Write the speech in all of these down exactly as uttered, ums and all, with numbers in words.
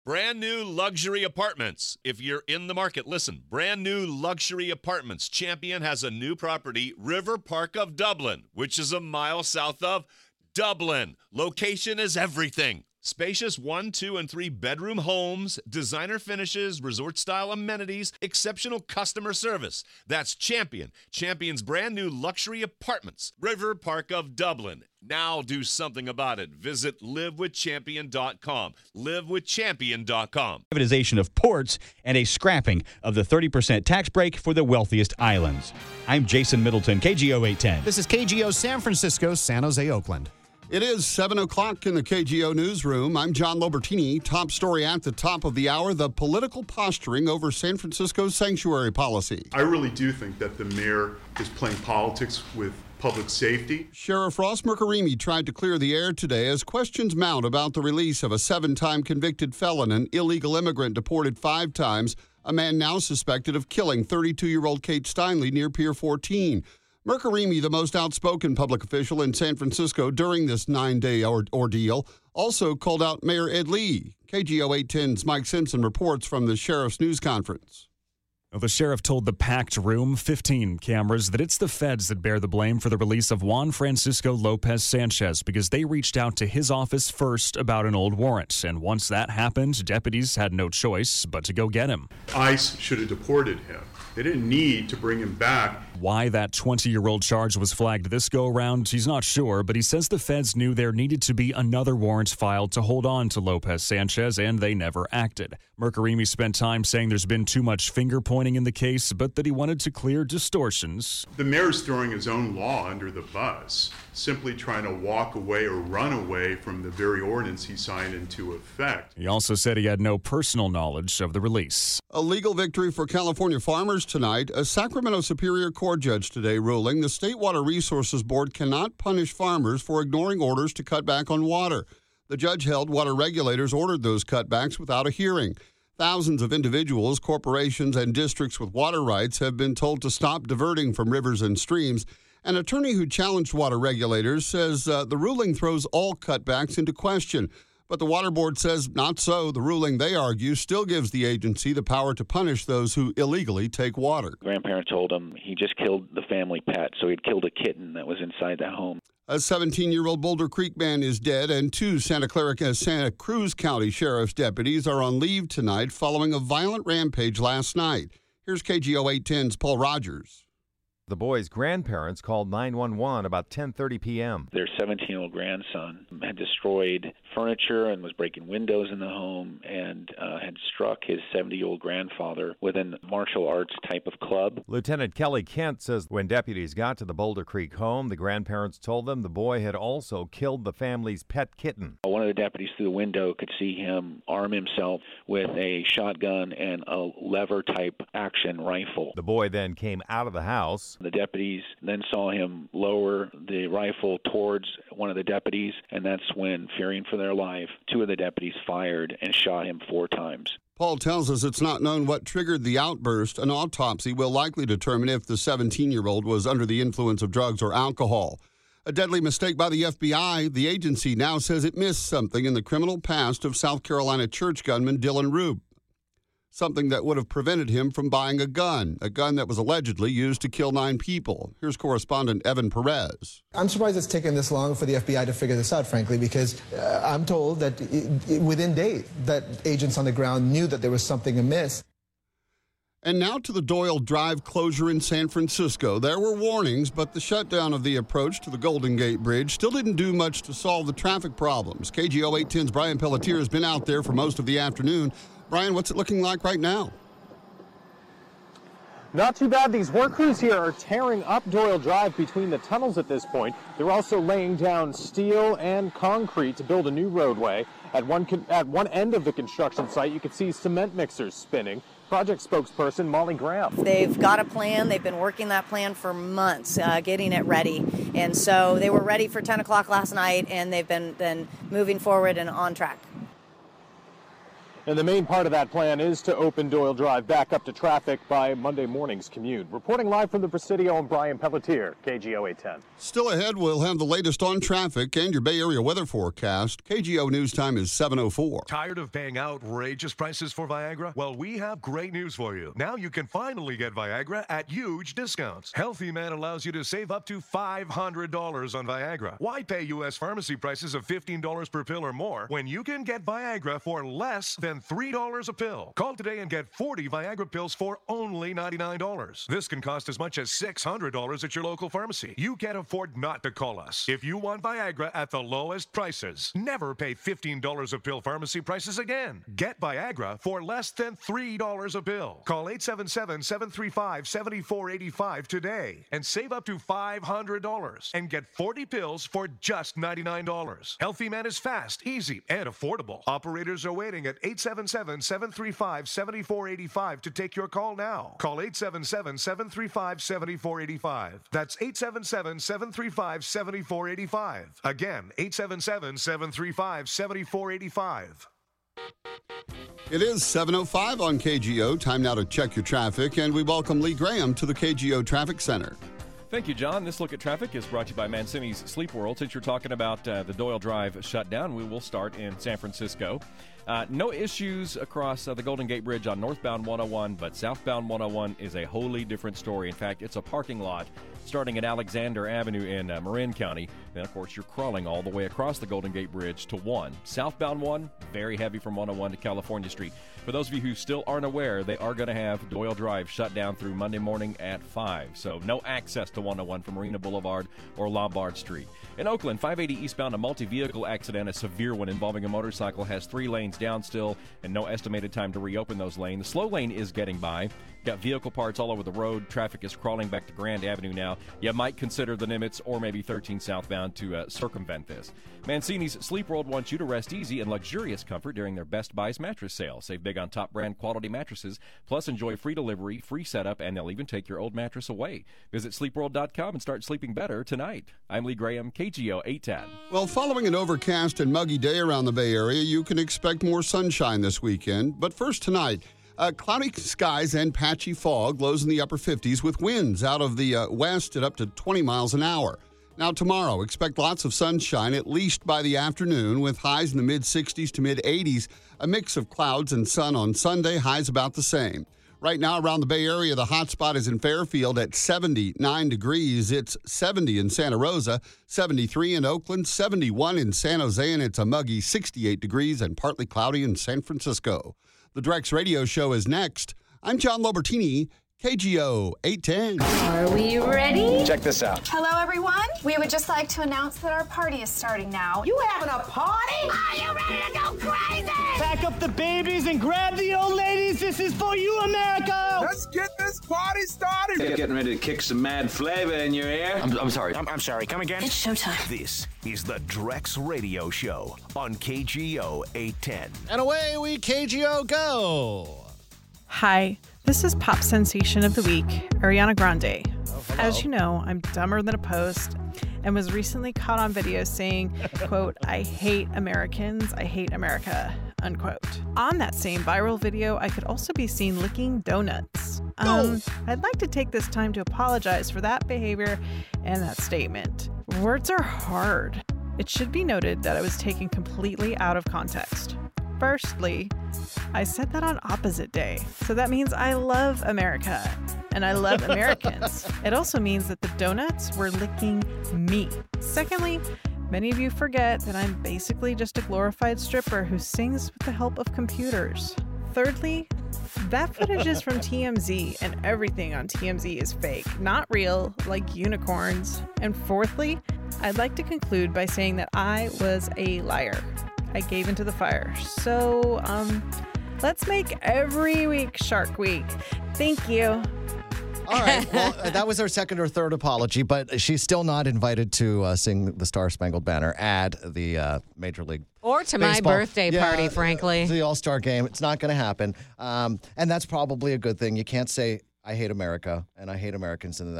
Brand new luxury apartments. If you're in the market, listen. Brand new luxury apartments. Champion has a new property, River Park of Dublin, which is a mile south of Dublin. Location is everything. Spacious one, two, and three bedroom homes, designer finishes, resort-style amenities, exceptional customer service. That's Champion. Champion's brand new luxury apartments. River Park of Dublin. Now do something about it. Visit live with champion dot com. live with champion dot com. Privatization of ports and a scrapping of the thirty percent tax break for the wealthiest islands. I'm Jason Middleton, K G O eight ten. This is K G O San Francisco, San Jose, Oakland. It is seven o'clock in the K G O newsroom. I'm John Lobertini. Top story at the top of the hour, the political posturing over San Francisco's sanctuary policy. I really do think that the mayor is playing politics with public safety. Sheriff Ross Mercarimi tried to clear the air today as questions mount about the release of a seven-time convicted felon, an illegal immigrant deported five times, a man now suspected of killing thirty-two-year-old Kate Steinle near Pier fourteen. Mercarimi, the most outspoken public official in San Francisco during this nine-day or- ordeal, also called out Mayor Ed Lee. K G O eight ten's Mike Simpson reports from the sheriff's news conference. The sheriff told the packed room, fifteen cameras, that it's the feds that bear the blame for the release of Juan Francisco Lopez Sanchez because they reached out to his office first about an old warrant. And once that happened, deputies had no choice but to go get him. ICE should have deported him. They didn't need to bring him back. Why that twenty-year-old charge was flagged this go-around, he's not sure, but he says the feds knew there needed to be another warrant filed to hold on to Lopez Sanchez, and they never acted. Mercarimi spent time saying there's been too much finger-pointing in the case, but that he wanted to clear distortions. The mayor's throwing his own law under the bus, simply trying to walk away or run away from the very ordinance he signed into effect. He also said he had no personal knowledge of the release. A legal victory for California farmers tonight. A Sacramento Superior Court judge today ruling the State Water Resources Board cannot punish farmers for ignoring orders to cut back on water. The judge held water regulators ordered those cutbacks without a hearing. Thousands of individuals, corporations, and districts with water rights have been told to stop diverting from rivers and streams. An attorney who challenged water regulators says uh, the ruling throws all cutbacks into question. But the Water Board says not so. The ruling, they argue, still gives the agency the power to punish those who illegally take water. Grandparent told him he just killed the family pet, so he'd killed a kitten that was inside that home. A seventeen-year-old Boulder Creek man is dead, and two Santa Clara, Santa Cruz County Sheriff's deputies are on leave tonight following a violent rampage last night. Here's K G O eight ten's Paul Rogers. The boy's grandparents called nine one one about ten thirty p.m. Their seventeen-year-old grandson had destroyed furniture and was breaking windows in the home and uh, had struck his seventy-year-old grandfather with a martial arts type of club. Lieutenant Kelly Kent says when deputies got to the Boulder Creek home, the grandparents told them the boy had also killed the family's pet kitten. One of the deputies through the window could see him arm himself with a shotgun and a lever-type action rifle. The boy then came out of the house. The deputies then saw him lower the rifle towards one of the deputies, and that's when, fearing for their life, two of the deputies fired and shot him four times. Paul tells us it's not known what triggered the outburst. An autopsy will likely determine if the seventeen-year-old was under the influence of drugs or alcohol. A deadly mistake by the F B I. The agency now says it missed something in the criminal past of South Carolina church gunman Dylan Rube. Something that would have prevented him from buying a gun, a gun that was allegedly used to kill nine people. Here's correspondent Evan Perez. I'm surprised it's taken this long for the F B I to figure this out, frankly, because uh, I'm told that it, it, within days that agents on the ground knew that there was something amiss. And now to the Doyle Drive closure in San Francisco. There were warnings, but the shutdown of the approach to the Golden Gate Bridge still didn't do much to solve the traffic problems. K G O eight ten's Brian Pelletier has been out there for most of the afternoon. Brian, what's it looking like right now? Not too bad. These work crews here are tearing up Doyle Drive between the tunnels at this point. They're also laying down steel and concrete to build a new roadway. At one, at one end of the construction site, you can see cement mixers spinning. Project spokesperson Molly Graham. They've got a plan. They've been working that plan for months, uh, getting it ready. And so they were ready for ten o'clock last night, and they've been, been moving forward and on track. And the main part of that plan is to open Doyle Drive back up to traffic by Monday morning's commute. Reporting live from the Presidio, I'm Brian Pelletier, K G O eight ten. Still ahead, we'll have the latest on traffic and your Bay Area weather forecast. K G O News Time is seven oh four. Tired of paying outrageous prices for Viagra? Well, we have great news for you. Now you can finally get Viagra at huge discounts. Healthy Man allows you to save up to five hundred dollars on Viagra. Why pay U S pharmacy prices of fifteen dollars per pill or more when you can get Viagra for less than three dollars a pill? Call today and get forty Viagra pills for only ninety-nine dollars. This can cost as much as six hundred dollars at your local pharmacy. You can't afford not to call us. If you want Viagra at the lowest prices, never pay fifteen dollars a pill pharmacy prices again. Get Viagra for less than three dollars a pill. Call eight seven seven, seven three five, seven four eight five today and save up to five hundred dollars and get forty pills for just ninety-nine dollars. Healthy Man is fast, easy, and affordable. Operators are waiting at eight seven seven, seven three five, seven four eight five to take your call now. Call eight seven seven, seven three five, seven four eight five. That's eight seven seven, seven three five, seven four eight five. Again, eight seven seven, seven three five, seven four eight five. It is seven oh five on K G O. Time now to check your traffic, and we welcome Lee Graham to the K G O Traffic Center. Thank you, John. This look at traffic is brought to you by Mancini's Sleep World. Since you're talking about uh, the Doyle Drive shutdown, we will start in San Francisco. Uh, no issues across uh, the Golden Gate Bridge on northbound one oh one, but southbound one oh one is a wholly different story. In fact, it's a parking lot starting at Alexander Avenue in uh, Marin County. Then, of course, you're crawling all the way across the Golden Gate Bridge to one. Southbound one, very heavy from one oh one to California Street. For those of you who still aren't aware, they are going to have Doyle Drive shut down through Monday morning at five. So no access to one oh one from Marina Boulevard or Lombard Street. In Oakland, five eighty eastbound, a multi-vehicle accident, a severe one involving a motorcycle, has three lanes down still and no estimated time to reopen those lanes. The slow lane is getting by. Got vehicle parts all over the road. Traffic is crawling back to Grand Avenue now. You might consider the Nimitz or maybe thirteen southbound to uh, circumvent this. Mancini's Sleep World wants you to rest easy in luxurious comfort during their Best Buys mattress sale. Save big on top brand quality mattresses, plus enjoy free delivery, free setup, and they'll even take your old mattress away. Visit sleep world dot com and start sleeping better tonight. I'm Lee Graham, K G O eight ten. Well, following an overcast and muggy day around the Bay Area, you can expect more sunshine this weekend. But first tonight, Uh, cloudy skies and patchy fog, lows in the upper fifties with winds out of the uh, west at up to twenty miles an hour. Now tomorrow, expect lots of sunshine, at least by the afternoon, with highs in the mid sixties to mid eighties. A mix of clouds and sun on Sunday, highs about the same. Right now around the Bay Area, the hot spot is in Fairfield at seventy-nine degrees. It's seventy in Santa Rosa, seventy-three in Oakland, seventy-one in San Jose, and it's a muggy sixty-eight degrees and partly cloudy in San Francisco. The Drex Radio Show is next. I'm John Lobertini, K G O eight ten. Are we ready? Check this out. Hello, everyone. We would just like to announce that our party is starting now. You having a party? Are you ready to go crazy? Pack up the babies and grab the old ladies. This is for you, America. Let's get this party started. You're getting ready to kick some mad flavor in your ear. I'm, I'm sorry. I'm, I'm sorry. Come again? It's showtime. This is the Drex Radio Show on K G O eight ten. And away we K G O go. Hi, this is Pop Sensation of the Week, Ariana Grande. Oh, As you know, I'm dumber than a post and was recently caught on video saying, quote, I hate Americans, I hate America, unquote. On that same viral video, I could also be seen licking donuts. Um, I'd like to take this time to apologize for that behavior and that statement. Words are hard. It should be noted that I was taken completely out of context. Firstly, I said that on opposite day, so that means I love America and I love Americans. It also means that the donuts were licking me. Secondly, many of you forget that I'm basically just a glorified stripper who sings with the help of computers. Thirdly, that footage is from T M Z and everything on T M Z is fake, not real, like unicorns. And fourthly, I'd like to conclude by saying that I was a liar. I gave into the fire. So, um, let's make every week Shark Week. Thank you. All right. Well, that was her second or third apology, but she's still not invited to uh, sing the Star Spangled Banner at the uh, Major League Or to Baseball. my birthday yeah, party, frankly. The All-Star game. It's not going to happen. Um, and that's probably a good thing. You can't say, I hate America and I hate Americans and then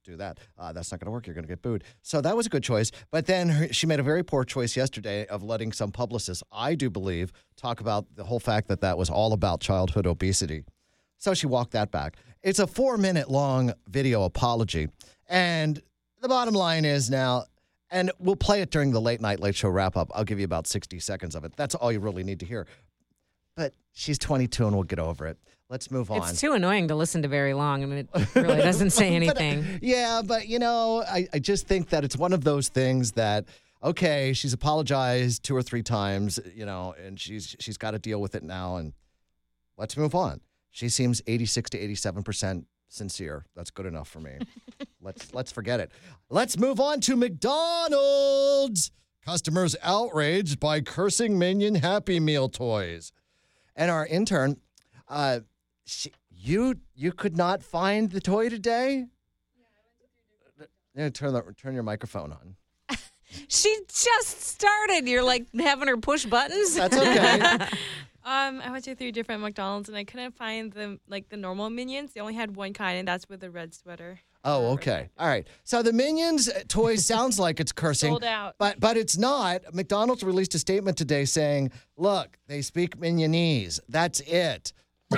do that. Uh, that's not going to work. You're going to get booed. So that was a good choice. But then her, she made a very poor choice yesterday of letting some publicists, I do believe, talk about the whole fact that that was all about childhood obesity. So she walked that back. It's a four-minute long video apology. And the bottom line is now, and we'll play it during the Late Night Late Show wrap-up. I'll give you about sixty seconds of it. That's all you really need to hear. But she's twenty-two, and we'll get over it. Let's move on. It's too annoying to listen to very long. I mean, it really doesn't say anything. but, yeah, but, you know, I, I just think that it's one of those things that, okay, she's apologized two or three times, you know, and she's she's got to deal with it now, and let's move on. She seems eighty-six to eighty-seven percent sincere. That's good enough for me. let's let's forget it. Let's move on to McDonald's. Customers outraged by cursing Minion Happy Meal toys. And our intern, uh, she, you you could not find the toy today? Yeah, turn the, turn your microphone on. She just started. You're like having her push buttons. That's okay. um, I went to three different McDonald's and I couldn't find the like the normal Minions. They only had one kind, and that's with the red sweater. Oh, okay. All right. So the Minions toy sounds like it's cursing. Sold out. But but it's not. McDonald's released a statement today saying, look, they speak Minionese. That's it.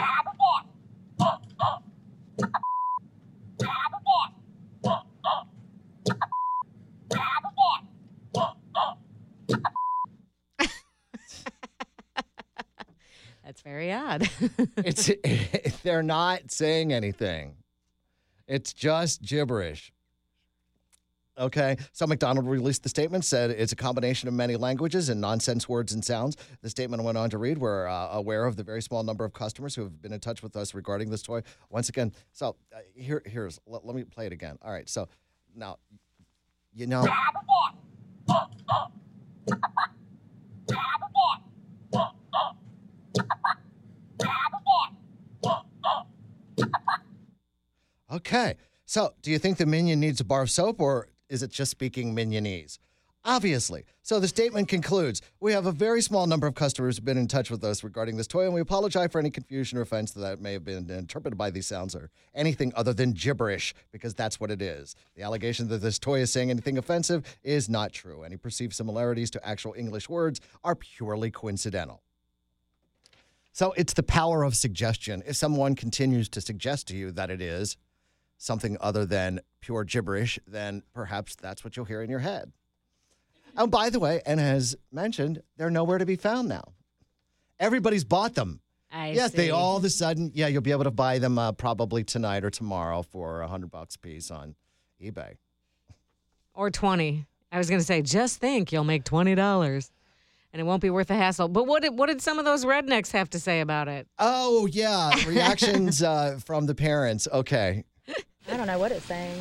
That's very odd. it's They're not saying anything. It's just gibberish. Okay, so McDonald released the statement, said it's a combination of many languages and nonsense words and sounds. The statement went on to read, we're uh, aware of the very small number of customers who have been in touch with us regarding this toy. Once again, so uh, here, here's, let, let me play it again. All right, so now, you know. Okay, so do you think the Minion needs a bar of soap, or is it just speaking Minionese? Obviously. So the statement concludes, we have a very small number of customers who have been in touch with us regarding this toy, and we apologize for any confusion or offense that may have been interpreted by these sounds or anything other than gibberish, because that's what it is. The allegation that this toy is saying anything offensive is not true. Any perceived similarities to actual English words are purely coincidental. So it's the power of suggestion. If someone continues to suggest to you that it is something other than pure gibberish, then perhaps that's what you'll hear in your head. Oh, by the way, and as mentioned, they're nowhere to be found now. Everybody's bought them. I yes, see. they all of a sudden, yeah, you'll be able to buy them uh, probably tonight or tomorrow for a hundred bucks a piece on eBay. Or twenty. I was going to say, just think you'll make twenty dollars. And it won't be worth the hassle. But what did, what did some of those rednecks have to say about it? Oh, yeah. Reactions uh, from the parents. Okay. I don't know what it's saying.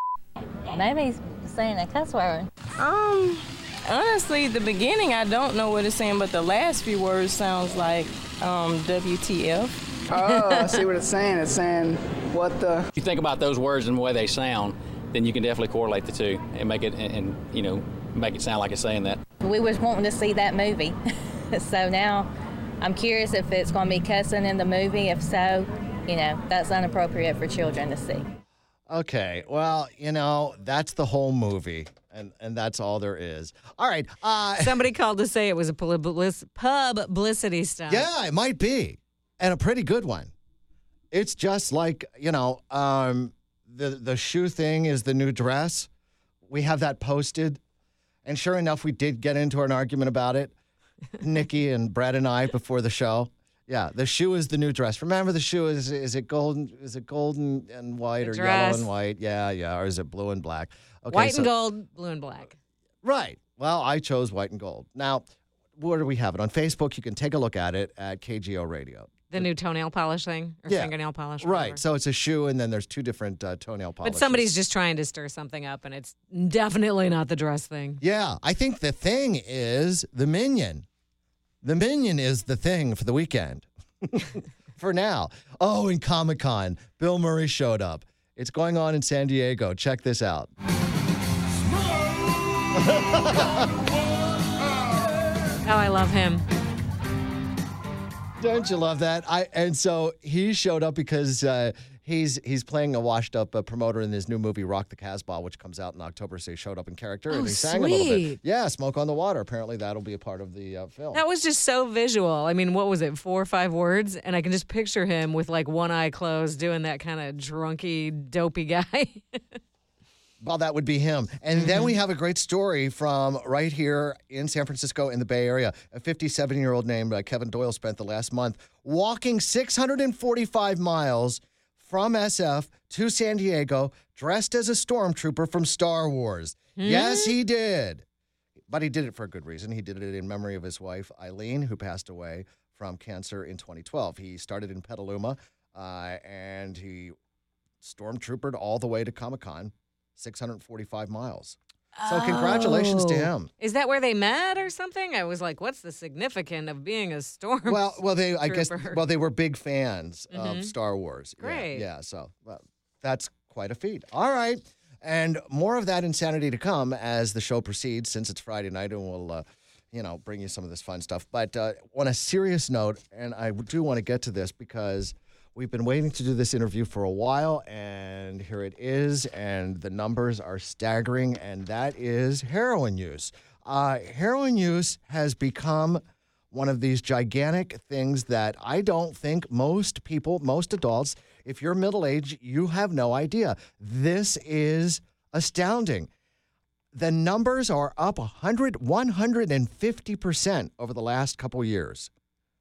Maybe he's saying a cuss word. Um, honestly, the beginning, I don't know what it's saying, but the last few words sounds like um, W T F. Oh, I see what it's saying. It's saying, what the... If you think about those words and the way they sound, then you can definitely correlate the two and make it, and, and you know, make it sound like it's saying that. We was wanting to see that movie. So now I'm curious if it's going to be cussing in the movie. If so, you know, that's inappropriate for children to see. Okay, well, you know, that's the whole movie, and, and that's all there is. All right. Uh, Somebody called to say it was a publis- publicity stunt. Yeah, it might be, and a pretty good one. It's just like, you know, um, the, the shoe thing is the new dress. We have that posted, and sure enough, we did get into an argument about it, Nikki and Brett and I, before the show. Yeah, the shoe is the new dress. Remember, the shoe is is it golden? Is it golden and white The or dress. yellow and white? Yeah, yeah. Or is it blue and black? Okay, White so- and gold, blue and black. Right. Well, I chose white and gold. Now, where do we have it? On Facebook, you can take a look at it at K G O Radio. The new toenail polish thing or Yeah. fingernail polish. Right. whatever. So it's a shoe, and then there's two different uh, toenail polishes. But somebody's just trying to stir something up, and it's definitely not the dress thing. Yeah, I think the thing is the Minion. The Minion is the thing for the weekend. For now. Oh, and Comic-Con. Bill Murray showed up. It's going on in San Diego. Check this out. Oh, I love him. Don't you love that? I And so he showed up because uh, He's he's playing a washed-up uh, promoter in his new movie, Rock the Casbah, which comes out in October, so he showed up in character, Oh, and he sang a little bit. sweet. Yeah, Smoke on the Water. Apparently, that'll be a part of the uh, film. That was just so visual. I mean, what was it, four or five words? And I can just picture him with like one eye closed doing that kind of drunky, dopey guy. Well, that would be him. And then we have a great story from right here in San Francisco in the Bay Area. A fifty-seven-year-old named uh, Kevin Doyle spent the last month walking six hundred forty-five miles from S F to San Diego dressed as a stormtrooper from Star Wars. Hmm? Yes, he did. But he did it for a good reason. He did it in memory of his wife, Eileen, who passed away from cancer in twenty twelve. He started in Petaluma, uh, and he stormtroopered all the way to Comic-Con, six hundred forty-five miles. So congratulations to Oh. him. Is that where they met or something? I was like, what's the significance of being a storm? Well, well, they I guess trooper? well they were big fans Mhm. of Star Wars. Yeah, Great. Yeah, so well, that's quite a feat. All right, and more of that insanity to come as the show proceeds, since it's Friday night, and we'll uh, you know bring you some of this fun stuff. But uh, on a serious note, and I do want to get to this because we've been waiting to do this interview for a while, and here it is, and the numbers are staggering, and that is heroin use. Uh, heroin use has become one of these gigantic things that I don't think most people, most adults, if you're middle-aged, you have no idea. This is astounding. The numbers are up one hundred, one hundred fifty percent over the last couple years.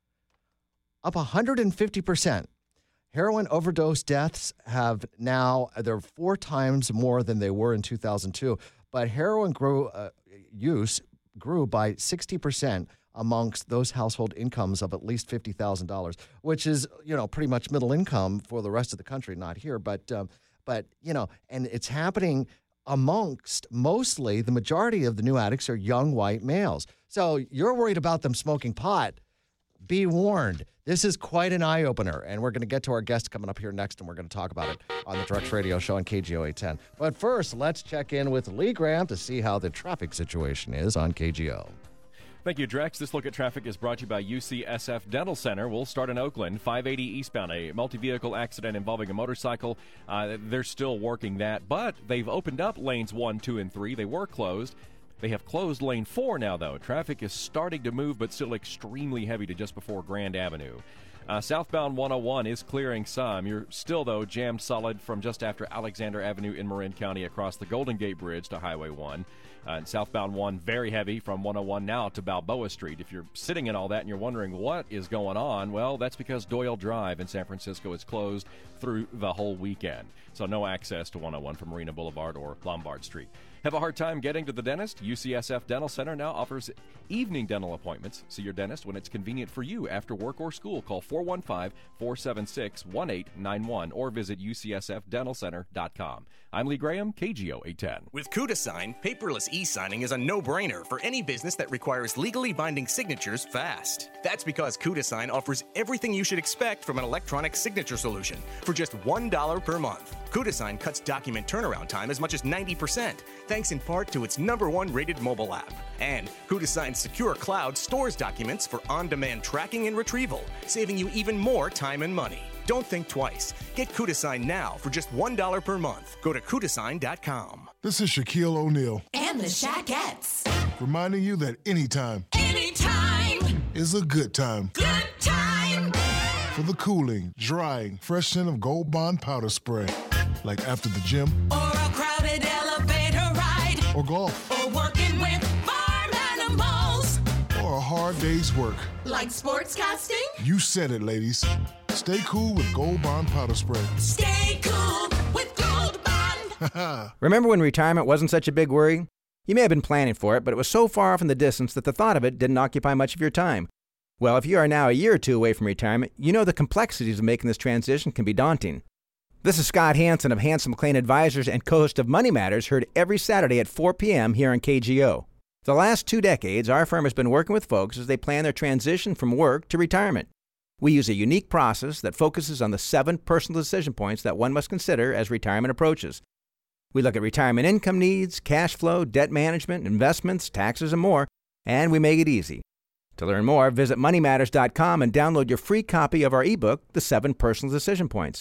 Up one hundred fifty percent. Heroin overdose deaths have now, they're four times more than they were in two thousand two, but heroin grew, uh, use grew by sixty percent amongst those household incomes of at least fifty thousand dollars, which is, you know, pretty much middle income for the rest of the country, not here, but, um, but you know, and it's happening amongst mostly the majority of the new addicts are young white males. So you're worried about them smoking pot. Be warned. This is quite an eye-opener, and we're going to get to our guest coming up here next, and we're going to talk about it on the Drex Radio Show on K G O eight ten. But first, let's check in with Lee Graham to see how the traffic situation is on K G O. Thank you, Drex. This look at traffic is brought to you by U C S F Dental Center. We'll start in Oakland, five eighty eastbound, a multi-vehicle accident involving a motorcycle. Uh, they're still working that, but they've opened up lanes one, two, and three. They were closed. They have closed lane four now, though. Traffic is starting to move, but still extremely heavy to just before Grand Avenue. Uh, southbound one oh one is clearing some. You're still, though, jammed solid from just after Alexander Avenue in Marin County across the Golden Gate Bridge to Highway one. Uh, and southbound one, very heavy from one oh one now to Balboa Street. If you're sitting in all that and you're wondering what is going on, well, that's because Doyle Drive in San Francisco is closed through the whole weekend. So no access to one oh one from Marina Boulevard or Lombard Street. Have a hard time getting to the dentist? U C S F Dental Center now offers evening dental appointments. See your dentist when it's convenient for you after work or school. Call four one five, four seven six, one eight nine one or visit U C S F dental center dot com. I'm Lee Graham, K G O eight ten. With CudaSign, paperless e-signing is a no-brainer for any business that requires legally binding signatures fast. That's because CudaSign offers everything you should expect from an electronic signature solution for just one dollar per month. CudaSign cuts document turnaround time as much as ninety percent, thanks in part to its number one rated mobile app. And CudaSign's secure cloud stores documents for on-demand tracking and retrieval, saving you even more time and money. Don't think twice. Get CudaSign now for just one dollar per month. Go to Cudasign dot com. This is Shaquille O'Neal. And the Shaquettes. Reminding you that anytime. Anytime. Is a good time. Good time. For the cooling, drying, fresh scent of Gold Bond powder spray. Like after the gym. Or a crowded elevator ride. Or golf. Or working with farm animals. Or a hard day's work. Like sportscasting. You said it, ladies. Stay cool with Gold Bond powder spray. Stay cool with Gold Bond. Remember when retirement wasn't such a big worry? You may have been planning for it, but it was so far off in the distance that the thought of it didn't occupy much of your time. Well, if you are now a year or two away from retirement, you know the complexities of making this transition can be daunting. This is Scott Hansen of Hansen McLean Advisors and co-host of Money Matters, heard every Saturday at four p.m. here on K G O. For the last two decades, our firm has been working with folks as they plan their transition from work to retirement. We use a unique process that focuses on the seven personal decision points that one must consider as retirement approaches. We look at retirement income needs, cash flow, debt management, investments, taxes, and more, and we make it easy. To learn more, visit money matters dot com and download your free copy of our ebook, The Seven Personal Decision Points.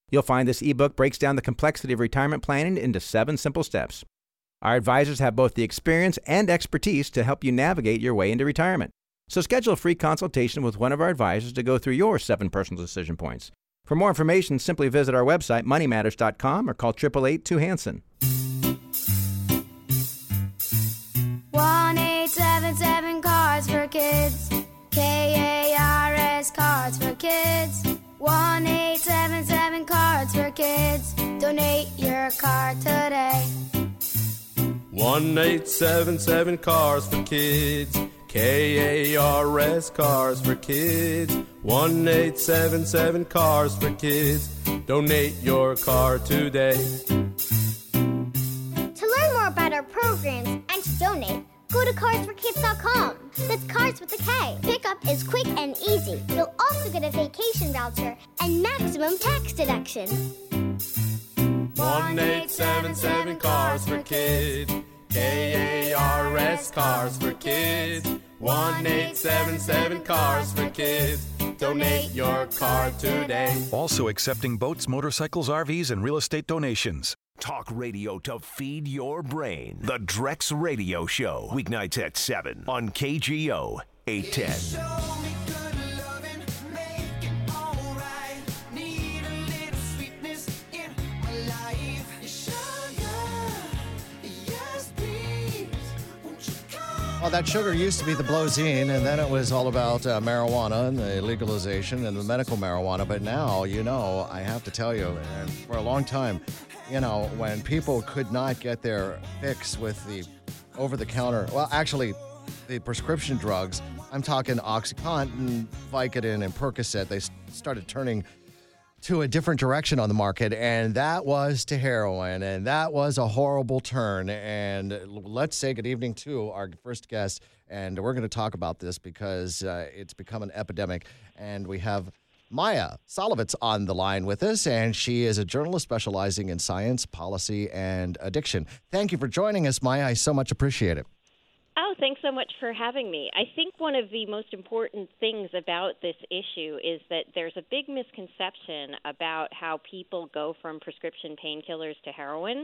You'll find this ebook breaks down the complexity of retirement planning into seven simple steps. Our advisors have both the experience and expertise to help you navigate your way into retirement. So schedule a free consultation with one of our advisors to go through your seven personal decision points. For more information, simply visit our website, money matters dot com, or call eight eight eight, two Hanson. one eight seven seven Cards for Kids. K A R S Cards for Kids. one eight seven seven Cards for Kids. Donate your card today. one eight seven seven Cars for Kids. K A R S Cars for Kids. one eight seven seven Cars for Kids. Donate your car today. To learn more about our programs and to donate, go to cards for kids dot com. That's Cards with a K. Pickup is quick and easy. You'll also get a vacation voucher and maximum tax deduction. one eight seven seven Cars for Kids. K A R S Cars for Kids. one eight seven seven Cars for Kids. Donate your car today. Also accepting boats, motorcycles, R Vs, and real estate donations. Talk radio to feed your brain. The Drex Radio Show. Weeknights at seven on K G O eight ten. Well, that sugar used to be the Blozine, and then it was all about uh, marijuana and the legalization and the medical marijuana. But now, you know, I have to tell you, and for a long time, you know, when people could not get their fix with the over-the-counter, well, actually, the prescription drugs, I'm talking OxyContin, Vicodin, and Percocet, they s- started turning to a different direction on the market, and that was to heroin, and that was a horrible turn. And let's say good evening to our first guest, and we're going to talk about this because uh, it's become an epidemic, and we have Maya Solovitz on the line with us, and she is a journalist specializing in science, policy, and addiction. Thank you for joining us, Maya. I so much appreciate it. Oh, thanks so much for having me. I think one of the most important things about this issue is that there's a big misconception about how people go from prescription painkillers to heroin.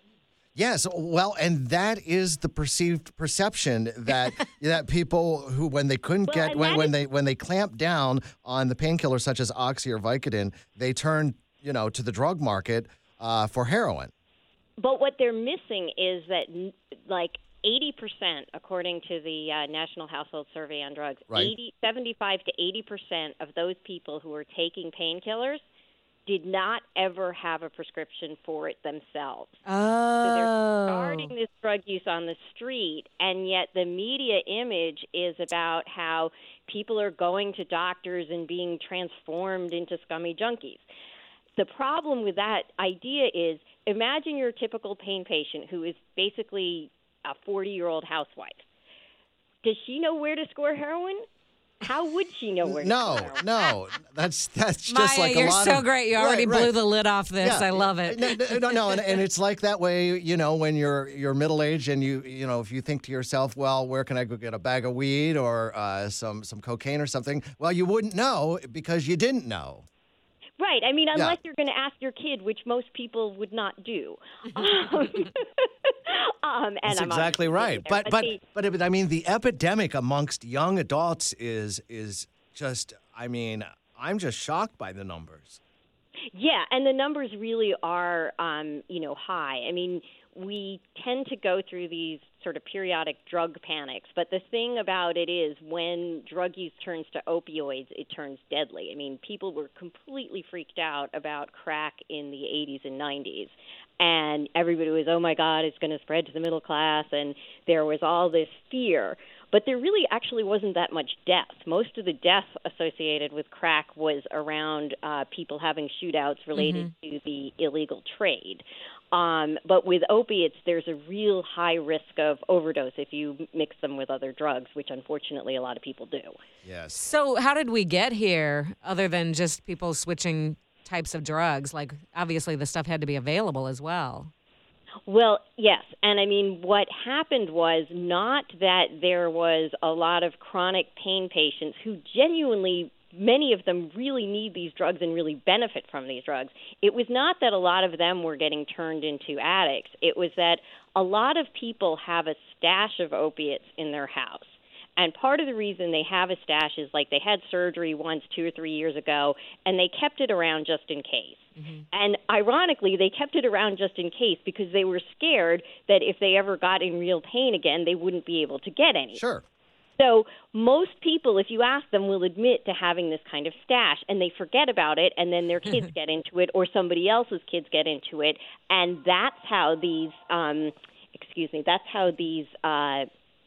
Yes, well, and that is the perceived perception that that people who, when they couldn't Well, get, and when, that when is- they when they clamped down on the painkillers such as Oxy or Vicodin, they turned, you know, to the drug market uh, for heroin. But what they're missing is that, n- like, eighty percent, according to the uh, National Household Survey on Drugs, Right. eighty, seventy-five to eighty percent of those people who are taking painkillers did not ever have a prescription for it themselves. Oh. So they're starting this drug use on the street, and yet the media image is about how people are going to doctors and being transformed into scummy junkies. The problem with that idea is, imagine your typical pain patient who is basically a forty-year-old housewife. Does she know where to score heroin? How would she know where to No, score heroin? no, that's that's Maya, just like a you're lot so of, great. You already Right, blew right. the lid off this. Yeah. I love it. No, no, no, no, and, and it's like that way, you know, when you're you're middle aged and you you know if you think to yourself, well, where can I go get a bag of weed or uh, some some cocaine or something? Well, you wouldn't know because you didn't know. Right. I mean, Yeah. unless you're going to ask your kid, which most people would not do. Um, um, and That's I'm exactly obviously right. there, But but the- but but I mean, the epidemic amongst young adults is is just. I mean, I'm just shocked by the numbers. Yeah, and the numbers really are, um, you know, high. I mean, we tend to go through these sort of periodic drug panics, but the thing about it is when drug use turns to opioids, it turns deadly. I mean, people were completely freaked out about crack in the eighties and nineties, and everybody was, oh, my God, it's going to spread to the middle class, and there was all this fear. But there really actually wasn't that much death. Most of the death associated with crack was around uh, people having shootouts related to the illegal trade. Um, but with opiates, there's a real high risk of overdose if you mix them with other drugs, which unfortunately a lot of people do. Yes. So how did we get here other than just people switching types of drugs? Like, obviously, the stuff had to be available as well. Well, yes. And I mean, what happened was not that there was a lot of chronic pain patients who genuinely many of them really need these drugs and really benefit from these drugs. It was not that a lot of them were getting turned into addicts. It was that a lot of people have a stash of opiates in their house. And part of the reason they have a stash is like they had surgery once two or three years ago, and they kept it around just in case. Mm-hmm. And ironically, they kept it around just in case because they were scared that if they ever got in real pain again, they wouldn't be able to get any. Sure. So most people, if you ask them, will admit to having this kind of stash, and they forget about it, and then their kids get into it, or somebody else's kids get into it, and that's how these, um, excuse me, that's how these uh,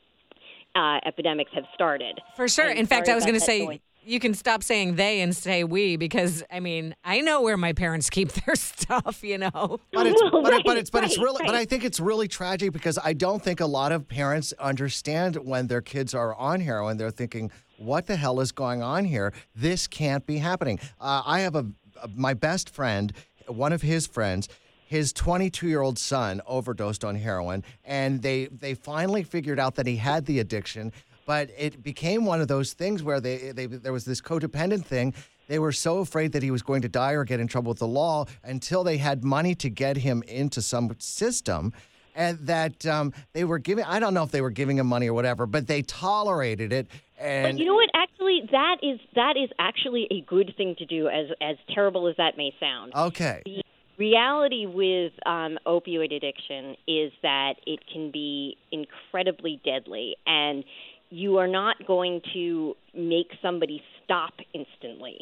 uh, epidemics have started. For sure. And In fact, sorry I was going to about that say, noise. you can stop saying they and say we, because, I mean, I know where my parents keep their stuff, you know. But it's but, Right, it, but it's but it's right, really but right. I think it's really tragic because I don't think a lot of parents understand when their kids are on heroin. They're thinking, what the hell is going on here? This can't be happening. Uh, I have a, a my best friend, one of his friends. His twenty-two-year-old son overdosed on heroin, and they they finally figured out that he had the addiction. But it became one of those things where they, they there was this codependent thing. They were so afraid that he was going to die or get in trouble with the law until they had money to get him into some system. And that um, they were giving, I don't know if they were giving him money or whatever, but they tolerated it. And But you know what? Actually, that is that is actually a good thing to do, as as terrible as that may sound. Okay. The reality with um, opioid addiction is that it can be incredibly deadly, and you are not going to make somebody stop instantly.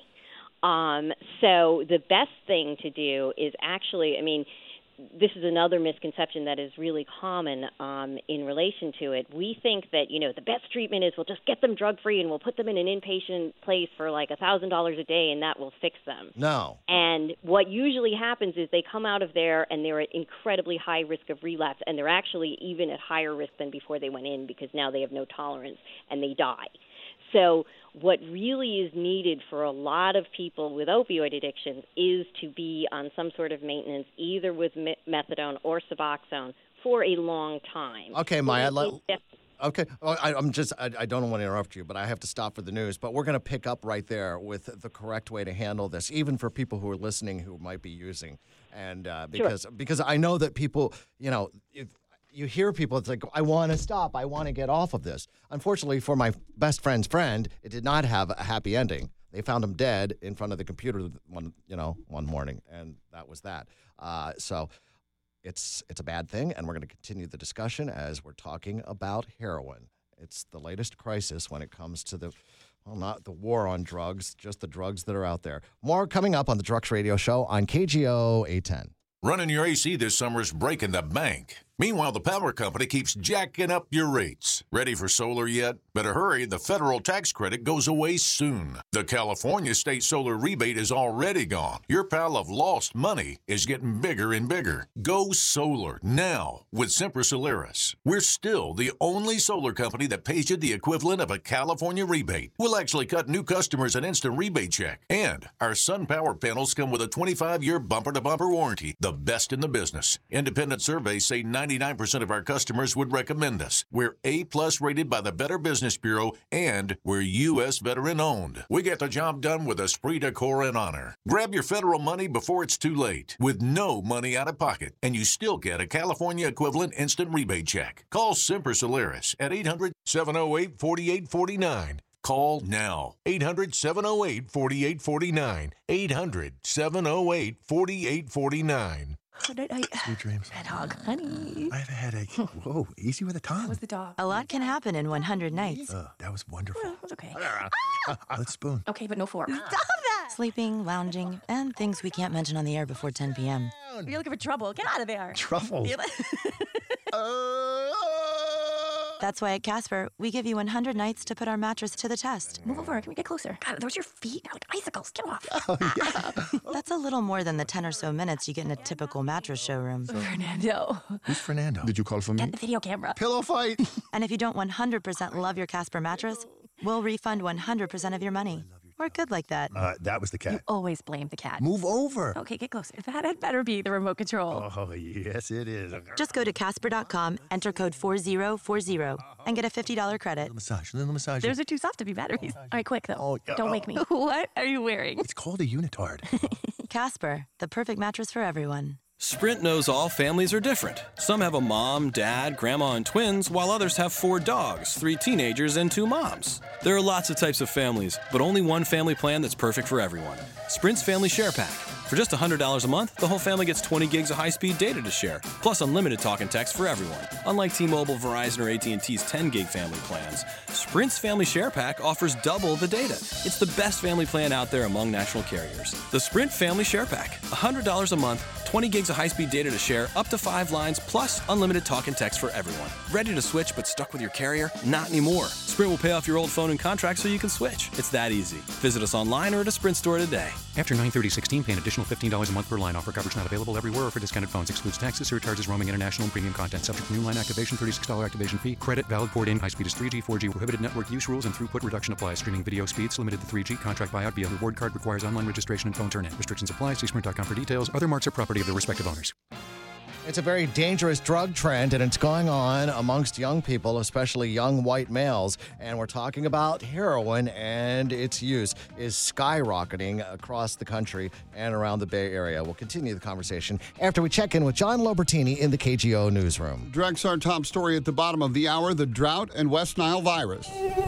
Um, so the best thing to do is actually, I mean, this is another misconception that is really common um, in relation to it. We think that, you know, the best treatment is we'll just get them drug-free and we'll put them in an inpatient place for like one thousand dollars a day and that will fix them. No. And what usually happens is they come out of there and they're at incredibly high risk of relapse, and they're actually even at higher risk than before they went in because now they have no tolerance and they die. So what really is needed for a lot of people with opioid addictions is to be on some sort of maintenance, either with me- methadone or Suboxone, for a long time. Okay, Maya. Let, Yeah. okay, oh, I, I'm just, I, I don't want to interrupt you, but I have to stop for the news. But we're going to pick up right there with the correct way to handle this, even for people who are listening who might be using. And uh, because Sure. because I know that people, you know, if you hear people, it's like, I want to stop. I want to get off of this. Unfortunately, for my best friend's friend, it did not have a happy ending. They found him dead in front of the computer one, you know, one morning, and that was that. Uh, so it's it's a bad thing, and we're going to continue the discussion as we're talking about heroin. It's the latest crisis when it comes to the, well, not the war on drugs, just the drugs that are out there. More coming up on the Drux Radio Show on K G O eight ten. Running your A C this summer is breaking the bank. Meanwhile, the power company keeps jacking up your rates. Ready for solar yet? Better hurry, the federal tax credit goes away soon. The California state solar rebate is already gone. Your pile of lost money is getting bigger and bigger. Go solar now with Sempra Solaris. We're still the only solar company that pays you the equivalent of a California rebate. We'll actually cut new customers an instant rebate check. And our SunPower panels come with a twenty-five year bumper-to-bumper warranty, the best in the business. Independent surveys say ninety-nine percent of our customers would recommend us. We're A-plus rated by the Better Business Bureau, and we're U S veteran-owned. We get the job done with esprit de corps and honor. Grab your federal money before it's too late, with no money out of pocket, and you still get a California equivalent instant rebate check. Call Sempra Solaris at eight hundred, seven oh eight, four eight four nine. Call now. eight hundred, seven oh eight, four eight four nine. eight hundred, seven oh eight, four eight four nine. Good night. Sweet dreams. Bad dog, honey. I have a headache. Whoa, easy with the tongue. That was the dog. A lot can happen in one hundred nights. Uh, that was wonderful. Well, it was okay. Uh, let's spoon. Okay, but no fork. Stop that! Sleeping, lounging, and things we can't mention on the air before ten p.m. You're looking for trouble. Get out of there. Truffles. That's why at Casper, we give you one hundred nights to put our mattress to the test. Move over. Can we get closer? God, those are your feet. They're like icicles. Get off. Oh, yeah. That's a little more than the ten or so minutes you get in a typical mattress showroom. Fernando. Who's Fernando? Did you call for me? Get the video camera. Pillow fight. And if you don't one hundred percent love your Casper mattress, we'll refund one hundred percent of your money. We're good like that. Uh, that was the cat. You always blame the cat. Move over. Okay, get closer. That had better be the remote control. Oh, yes, it is. Just go to Casper dot com, enter code four zero four zero, and get a fifty dollars credit. Little massage, little massage. Those are too soft to be batteries. All right, quick, though. Oh, yeah. Don't wake me. What are you wearing? It's called a unitard. Casper, the perfect mattress for everyone. Sprint knows all families are different. Some have a mom, dad, grandma, and twins, while others have four dogs, three teenagers, and two moms. There are lots of types of families, but only one family plan that's perfect for everyone. Sprint's Family Share Pack. For just one hundred dollars a month, the whole family gets twenty gigs of high-speed data to share, plus unlimited talk and text for everyone. Unlike T-Mobile, Verizon, or A T and T's ten gig family plans, Sprint's Family Share Pack offers double the data. It's the best family plan out there among national carriers. The Sprint Family Share Pack. one hundred dollars a month, twenty gigs of high-speed data to share, up to five lines, plus unlimited talk and text for everyone. Ready to switch but stuck with your carrier? Not anymore. Sprint will pay off your old phone and contract so you can switch. It's that easy. Visit us online or at a Sprint store today. After nine thirty sixteen, pay an additional fifteen dollars a month per line. Offer coverage not available everywhere or for discounted phones. Excludes taxes, surcharges, roaming, international, and premium content. Subject to new line activation, thirty-six dollars activation fee. Credit valid port in. High speed is three G, four G. Prohibited network use rules and throughput reduction applies. Streaming video speeds limited to three G. Contract buyout via reward card requires online registration and phone turn-in. Restrictions apply. See sprint dot com for details. Other marks are property of the respective owners. It's a very dangerous drug trend, and it's going on amongst young people, especially young white males. And we're talking about heroin, and its use is skyrocketing across the country and around the Bay Area. We'll continue the conversation after we check in with John Lobertini in the K G O newsroom. Drex, our top story at the bottom of the hour, the drought and West Nile virus.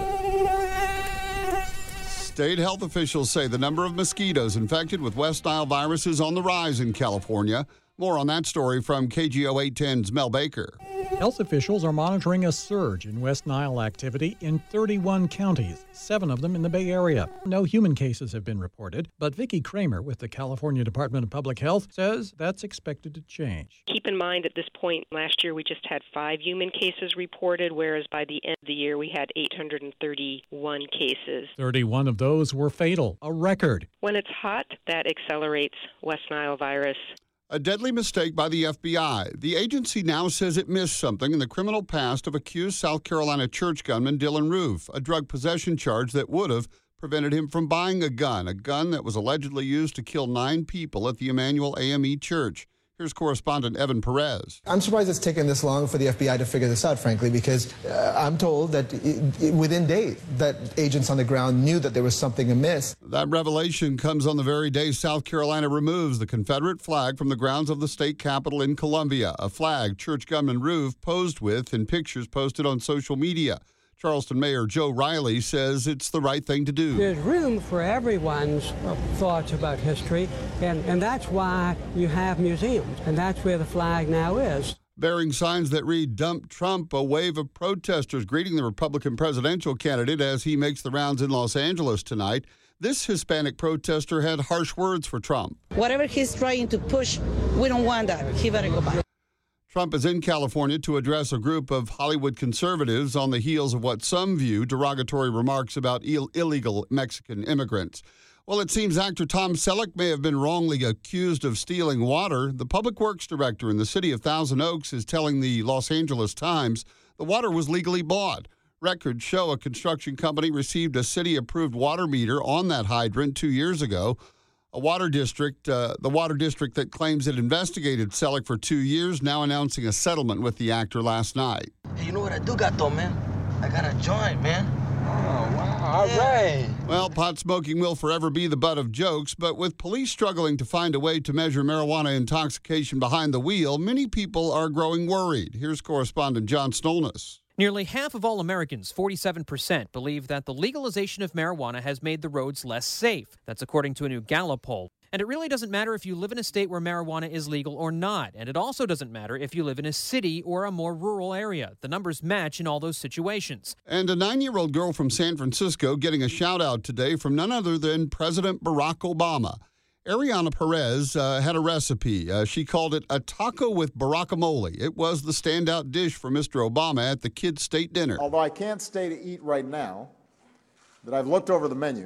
State health officials say the number of mosquitoes infected with West Nile virus is on the rise in California. More on that story from K G O eight ten's Mel Baker. Health officials are monitoring a surge in West Nile activity in thirty-one counties, seven of them in the Bay Area. No human cases have been reported, but Vicki Kramer with the California Department of Public Health says that's expected to change. Keep in mind at this point last year we just had five human cases reported, whereas by the end of the year we had eight hundred thirty-one cases. thirty-one of those were fatal, a record. When it's hot, that accelerates West Nile virus. A deadly mistake by the F B I. The agency now says it missed something in the criminal past of accused South Carolina church gunman Dylan Roof, a drug possession charge that would have prevented him from buying a gun, a gun that was allegedly used to kill nine people at the Emmanuel A M E Church. Here's correspondent Evan Perez. I'm surprised it's taken this long for the F B I to figure this out, frankly, because uh, I'm told that it, it, within days that agents on the ground knew that there was something amiss. That revelation comes on the very day South Carolina removes the Confederate flag from the grounds of the state capitol in Columbia, a flag church gunman Roof posed with in pictures posted on social media. Charleston Mayor Joe Riley says it's the right thing to do. There's room for everyone's thoughts about history, and, and that's why you have museums, and that's where the flag now is. Bearing signs that read, "Dump Trump," a wave of protesters greeting the Republican presidential candidate as he makes the rounds in Los Angeles tonight. This Hispanic protester had harsh words for Trump. Whatever he's trying to push, we don't want that. He better go back. Trump is in California to address a group of Hollywood conservatives on the heels of what some view derogatory remarks about Ill- illegal Mexican immigrants. Well, it seems actor Tom Selleck may have been wrongly accused of stealing water. The public works director in the city of Thousand Oaks is telling the Los Angeles Times the water was legally bought. Records show a construction company received a city-approved water meter on that hydrant two years ago. A water district, uh, the water district that claims it investigated Selleck for two years, now announcing a settlement with the actor last night. Hey, you know what I do got though, man? I got a joint, man. Oh, wow. All right. Well, pot smoking will forever be the butt of jokes, but with police struggling to find a way to measure marijuana intoxication behind the wheel, many people are growing worried. Here's correspondent John Stolness. Nearly half of all Americans, forty-seven percent, believe that the legalization of marijuana has made the roads less safe. That's according to a new Gallup poll. And it really doesn't matter if you live in a state where marijuana is legal or not. And it also doesn't matter if you live in a city or a more rural area. The numbers match in all those situations. And a nine-year-old girl from San Francisco getting a shout-out today from none other than President Barack Obama. Ariana Perez uh, had a recipe. Uh, she called it a taco with baracamole. It was the standout dish for Mister Obama at the kids' state dinner. Although I can't stay to eat right now, that I've looked over the menu,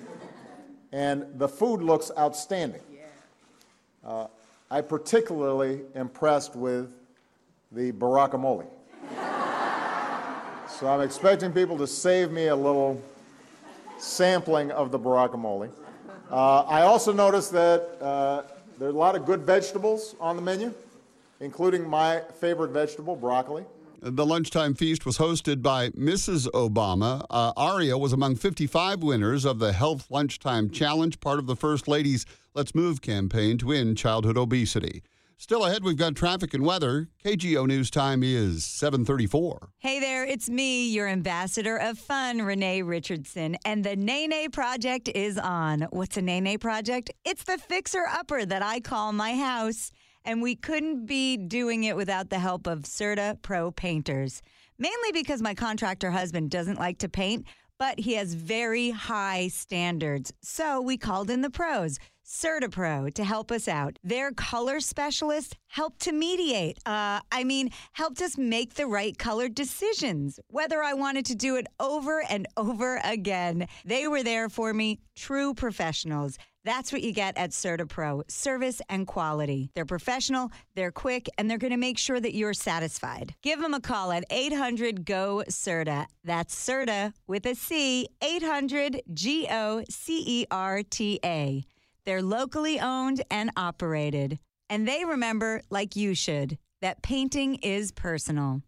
and the food looks outstanding. Uh, I'm particularly impressed with the baracamole. So I'm expecting people to save me a little sampling of the guacamole. Uh, I also noticed that uh, there are a lot of good vegetables on the menu, including my favorite vegetable, broccoli. The lunchtime feast was hosted by Missus Obama. Uh, Aria was among fifty-five winners of the Health Lunchtime Challenge, part of the First Lady's Let's Move campaign to end childhood obesity. Still ahead, we've got traffic and weather. K G O News time is seven thirty-four. Hey there, it's me, your ambassador of fun, Renee Richardson, and the Nene Project is on. What's a Nene Project? It's the fixer-upper that I call my house, and we couldn't be doing it without the help of Serta Pro Painters, mainly because my contractor husband doesn't like to paint, but he has very high standards, so we called in the pros. CertaPro to help us out. Their color specialist helped to mediate. Uh, I mean, helped us make the right color decisions, whether I wanted to do it over and over again. They were there for me, true professionals. That's what you get at CertaPro, service and quality. They're professional, they're quick, and they're going to make sure that you're satisfied. Give them a call at eight hundred G O CERTA. That's CERTA with a C, eight hundred G O C E R T A. They're locally owned and operated. And they remember, like you should, that painting is personal.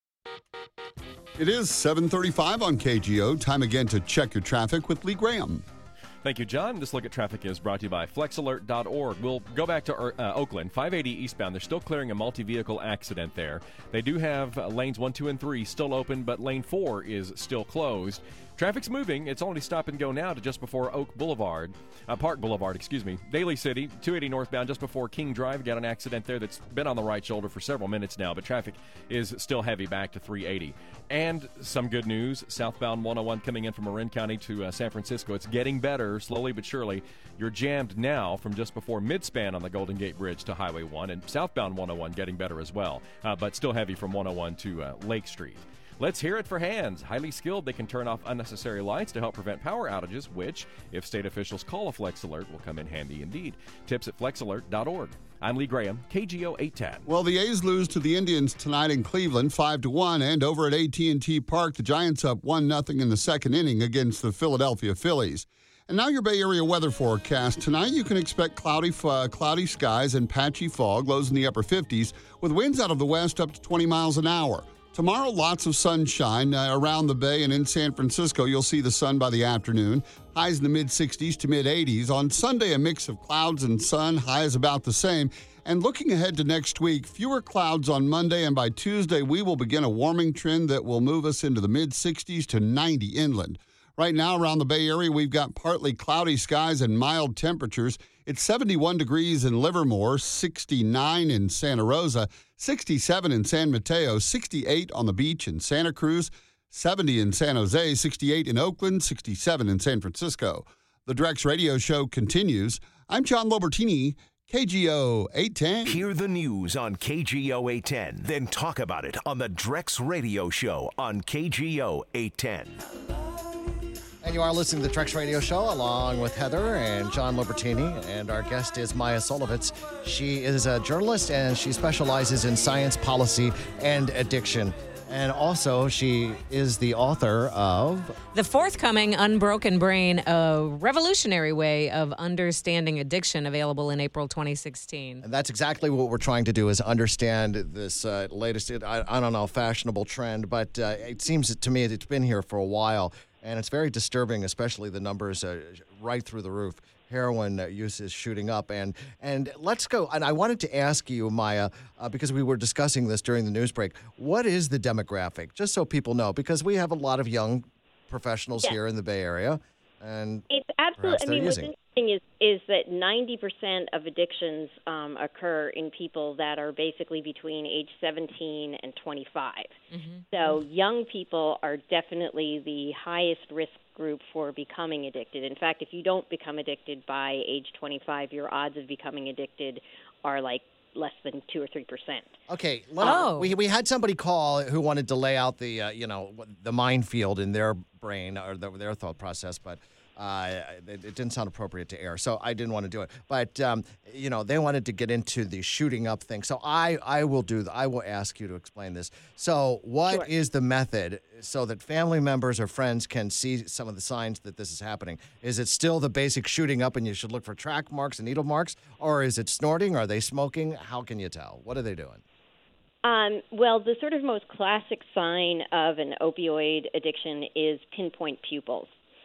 It is seven thirty-five on K G O. Time again to check your traffic with Lee Graham. Thank you, John. This look at traffic is brought to you by flex alert dot org. We'll go back to uh, Oakland, five eighty eastbound. They're still clearing a multi-vehicle accident there. They do have uh, lanes one, two, and three still open, but lane four is still closed. Traffic's moving. It's only stop and go now to just before Oak Boulevard, uh, Park Boulevard, excuse me. Daly City, two eighty northbound, just before King Drive. Got an accident there that's been on the right shoulder for several minutes now, but traffic is still heavy back to three eighty. And some good news, southbound one oh one coming in from Marin County to uh, San Francisco. It's getting better, slowly but surely. You're jammed now from just before Midspan on the Golden Gate Bridge to Highway one, and southbound one oh one getting better as well, uh, but still heavy from one oh one to uh, Lake Street. Let's hear it for Hands. Highly skilled, they can turn off unnecessary lights to help prevent power outages, which, if state officials call a Flex Alert, will come in handy indeed. Tips at flex alert dot org. I'm Lee Graham, K G O eight ten. Well, the A's lose to the Indians tonight in Cleveland, five to one, and over at A T and T Park, the Giants up one nothing in the second inning against the Philadelphia Phillies. And now your Bay Area weather forecast. Tonight you can expect cloudy uh, cloudy skies and patchy fog, lows in the upper fifties, with winds out of the west up to twenty miles an hour. Tomorrow, lots of sunshine uh, around the Bay and in San Francisco. You'll see the sun by the afternoon. Highs in the mid-sixties to mid-eighties. On Sunday, a mix of clouds and sun. Highs about the same. And looking ahead to next week, fewer clouds on Monday, and by Tuesday, we will begin a warming trend that will move us into the mid-sixties to ninety inland. Right now, around the Bay Area, we've got partly cloudy skies and mild temperatures. It's seventy-one degrees in Livermore, sixty-nine in Santa Rosa, sixty-seven in San Mateo, sixty-eight on the beach in Santa Cruz, seventy in San Jose, sixty-eight in Oakland, sixty-seven in San Francisco. The Drex Radio Show continues. I'm John Lobertini, K G O eight ten. Hear the news on K G O eight ten, then talk about it on the Drex Radio Show on K G O eight ten. And you are listening to the Drex Radio Show along with Heather and John Lobertini, and our guest is Maya Solovitz. She is a journalist and she specializes in science, policy, and addiction. And also, she is the author of The Forthcoming Unbroken Brain, a revolutionary way of understanding addiction, available in April twenty sixteen. And that's exactly what we're trying to do, is understand this uh, latest, I, I don't know, fashionable trend, but uh, it seems to me it's been here for a while. And it's very disturbing, especially the numbers uh, right through the roof. Heroin uh, use is shooting up. And and let's go. And I wanted to ask you, Maya, uh, because we were discussing this during the news break, what is the demographic? Just so people know, because we have a lot of young professionals yes. here in the Bay Area. And it's absolutely, I mean, what's using. interesting is, is that ninety percent of addictions um, occur in people that are basically between age seventeen and twenty-five. Mm-hmm. So young people are definitely the highest risk group for becoming addicted. In fact, if you don't become addicted by age twenty-five, your odds of becoming addicted are like less than two or three percent. Okay, well, oh. we we had somebody call who wanted to lay out the uh, you know the minefield in their brain or the, their thought process, but Uh, it, it didn't sound appropriate to air, so I didn't want to do it. But um, you know, they wanted to get into the shooting up thing, so I, I will do. The, I will ask you to explain this. So, what Sure. is the method so that family members or friends can see some of the signs that this is happening? Is it still the basic shooting up, and you should look for track marks and needle marks, or is it snorting? Are they smoking? How can you tell? What are they doing? Um, well, the sort of most classic sign of an opioid addiction is pinpoint pupils.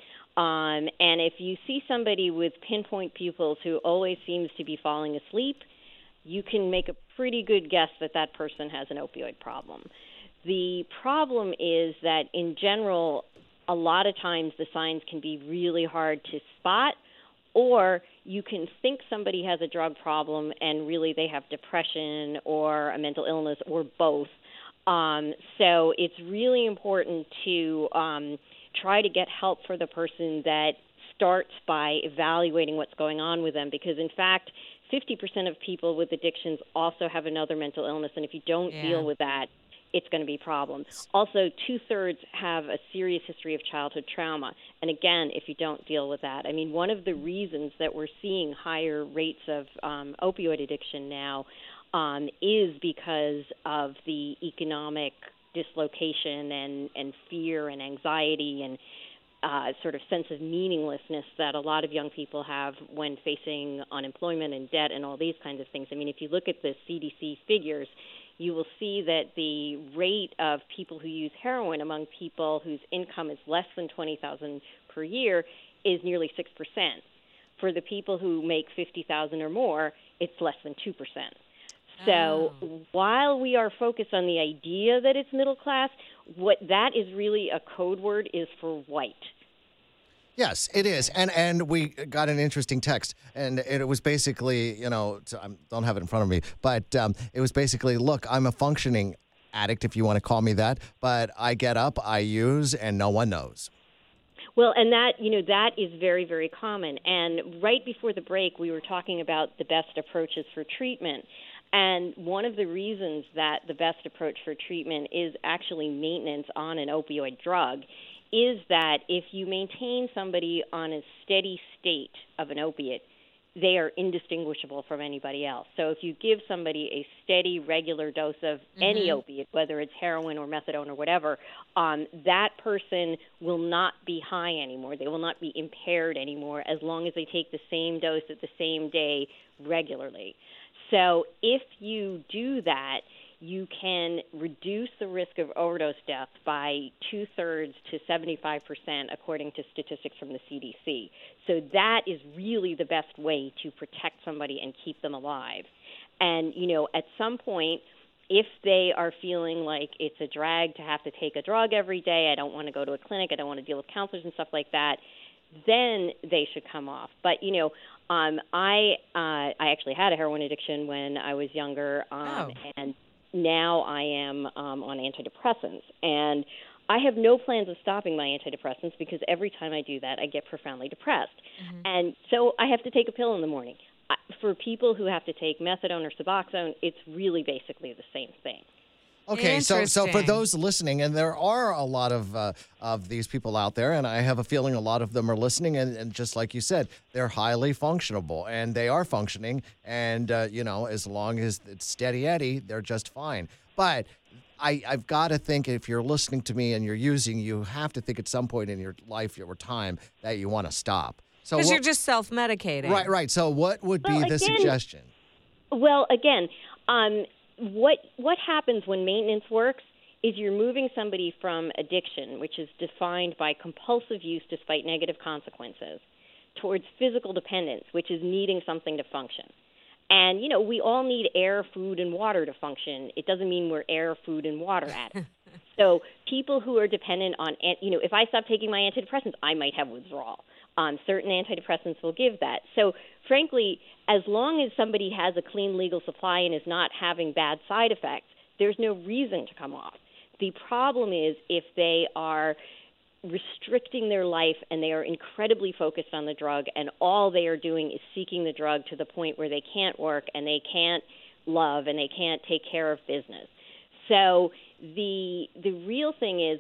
Um, and if you see somebody with pinpoint pupils who always seems to be falling asleep, you can make a pretty good guess that that person has an opioid problem. The problem is that in general, a lot of times the signs can be really hard to spot, or you can think somebody has a drug problem and really they have depression or a mental illness or both. Um, so it's really important to um, try to get help for the person that starts by evaluating what's going on with them, because in fact, fifty percent of people with addictions also have another mental illness, and if you don't Yeah. deal with that, it's going to be problems. Also, two-thirds have a serious history of childhood trauma. And again, if you don't deal with that, I mean, one of the reasons that we're seeing higher rates of um, opioid addiction now um, is because of the economic dislocation and, and fear and anxiety and uh, sort of sense of meaninglessness that a lot of young people have when facing unemployment and debt and all these kinds of things. I mean, if you look at the C D C figures, you will see that the rate of people who use heroin among people whose income is less than twenty thousand dollars per year is nearly six percent. For the people who make fifty thousand dollars or more, it's less than two percent. So Oh. while we are focused on the idea that it's middle class, what that is really a code word is for white. Yes, it is, and and we got an interesting text, and it was basically, you know, I don't have it in front of me, but um, it was basically, look, I'm a functioning addict, if you want to call me that, but I get up, I use, and no one knows. Well, and that, you know, that is very, very common. And right before the break, we were talking about the best approaches for treatment. And one of the reasons that the best approach for treatment is actually maintenance on an opioid drug is that if you maintain somebody on a steady state of an opiate, they are indistinguishable from anybody else. So if you give somebody a steady, regular dose of mm-hmm. any opiate, whether it's heroin or methadone or whatever, um, that person will not be high anymore. They will not be impaired anymore as long as they take the same dose at the same day regularly. So if you do that, you can reduce the risk of overdose death by two-thirds to seventy-five percent, according to statistics from the C D C. So that is really the best way to protect somebody and keep them alive. And, you know, at some point, if they are feeling like it's a drag to have to take a drug every day, I don't want to go to a clinic, I don't want to deal with counselors and stuff like that, then they should come off. But, you know, um, I uh, I actually had a heroin addiction when I was younger, um, Oh. and now I am um, on antidepressants. And I have no plans of stopping my antidepressants because every time I do that, I get profoundly depressed. Mm-hmm. And so I have to take a pill in the morning. I, for people who have to take methadone or Suboxone, it's really basically the same thing. Okay, so so for Interesting. those listening, and there are a lot of uh, of these people out there, and I have a feeling a lot of them are listening, and, and just like you said, they're highly functionable, and they are functioning, and uh, you know, as long as it's steady Eddie, they're just fine. But I, I've got to think if you're listening to me and you're using, you have to think at some point in your life or time that you want to stop. So Because what- you're just self-medicating. right, right. So what would be Well, the again- suggestion? Well, again, um, what what happens when maintenance works is you're moving somebody from addiction, which is defined by compulsive use despite negative consequences, towards physical dependence, which is needing something to function. And, you know, we all need air, food, and water to function. It doesn't mean we're air, food, and water addicts. So people who are dependent on, you know, if I stop taking my antidepressants, I might have withdrawal. Um, certain antidepressants will give that. So, frankly, as long as somebody has a clean legal supply and is not having bad side effects, there's no reason to come off. The problem is if they are restricting their life and they are incredibly focused on the drug and all they are doing is seeking the drug to the point where they can't work and they can't love and they can't take care of business. So the the real thing is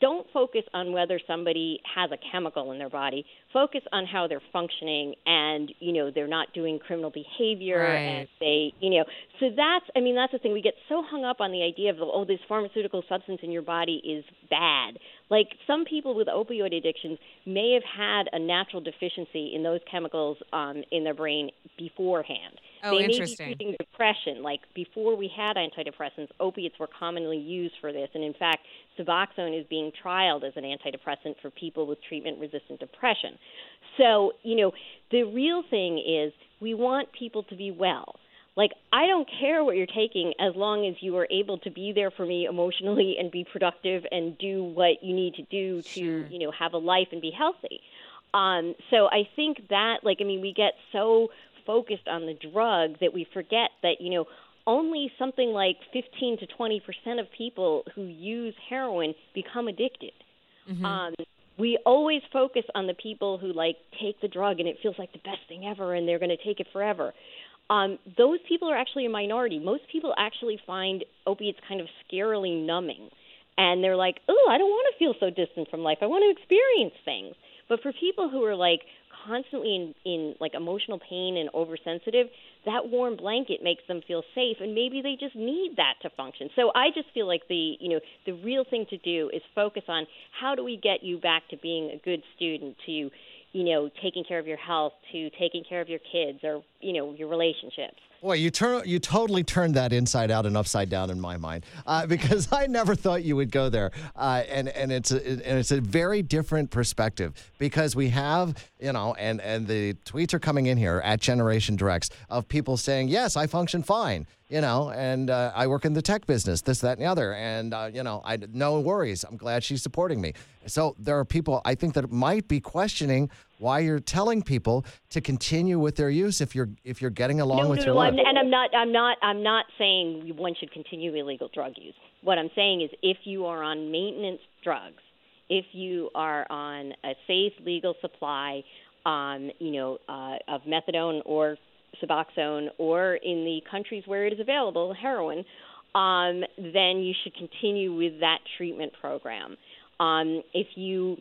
don't focus on whether somebody has a chemical in their body. Focus on how they're functioning and, you know, they're not doing criminal behavior Right. and they, you know, so that's, I mean, that's the thing. We get so hung up on the idea of, oh, this pharmaceutical substance in your body is bad. Like some people with opioid addictions may have had a natural deficiency in those chemicals um, in their brain beforehand. Oh, they interesting. may be treating depression. Like before we had antidepressants, opiates were commonly used for this. And in fact, Suboxone is being trialed as an antidepressant for people with treatment-resistant depression. So, you know, the real thing is we want people to be well. Like, I don't care what you're taking as long as you are able to be there for me emotionally and be productive and do what you need to do to, Sure. you know, have a life and be healthy. Um, so I think that, like, I mean, we get so focused on the drug that we forget that, you know, only something like fifteen to twenty percent of people who use heroin become addicted. Mhm. Um, we always focus on the people who, like, take the drug and it feels like the best thing ever and they're going to take it forever. Um, those people are actually a minority. Most people actually find opiates kind of scarily numbing. And they're like, oh, I don't want to feel so distant from life. I want to experience things. But for people who are, like, constantly in, in like, emotional pain and oversensitive, that warm blanket makes them feel safe, and maybe they just need that to function. So I just feel like the, you know, the real thing to do is focus on how do we get you back to being a good student, to, you know, taking care of your health, to taking care of your kids or, you know, your relationships. Boy, you turn you totally turned that inside out and upside down in my mind uh, because I never thought you would go there, uh, and and it's a, and it's a very different perspective because we have you know and and the tweets are coming in here at Generation Directs of people saying yes, I function fine, you know, and uh, I work in the tech business, this, that, and the other, and uh, you know, I no worries. I'm glad she's supporting me. So there are people I think that might be questioning why you're telling people to continue with their use if you're if you're getting along no, with no, your no, life. I'm, and I'm not, I'm not, I'm not saying one should continue illegal drug use. What I'm saying is, if you are on maintenance drugs, if you are on a safe legal supply, um, you know, uh, of methadone or Suboxone, or in the countries where it is available, heroin, um, then you should continue with that treatment program. Um, if you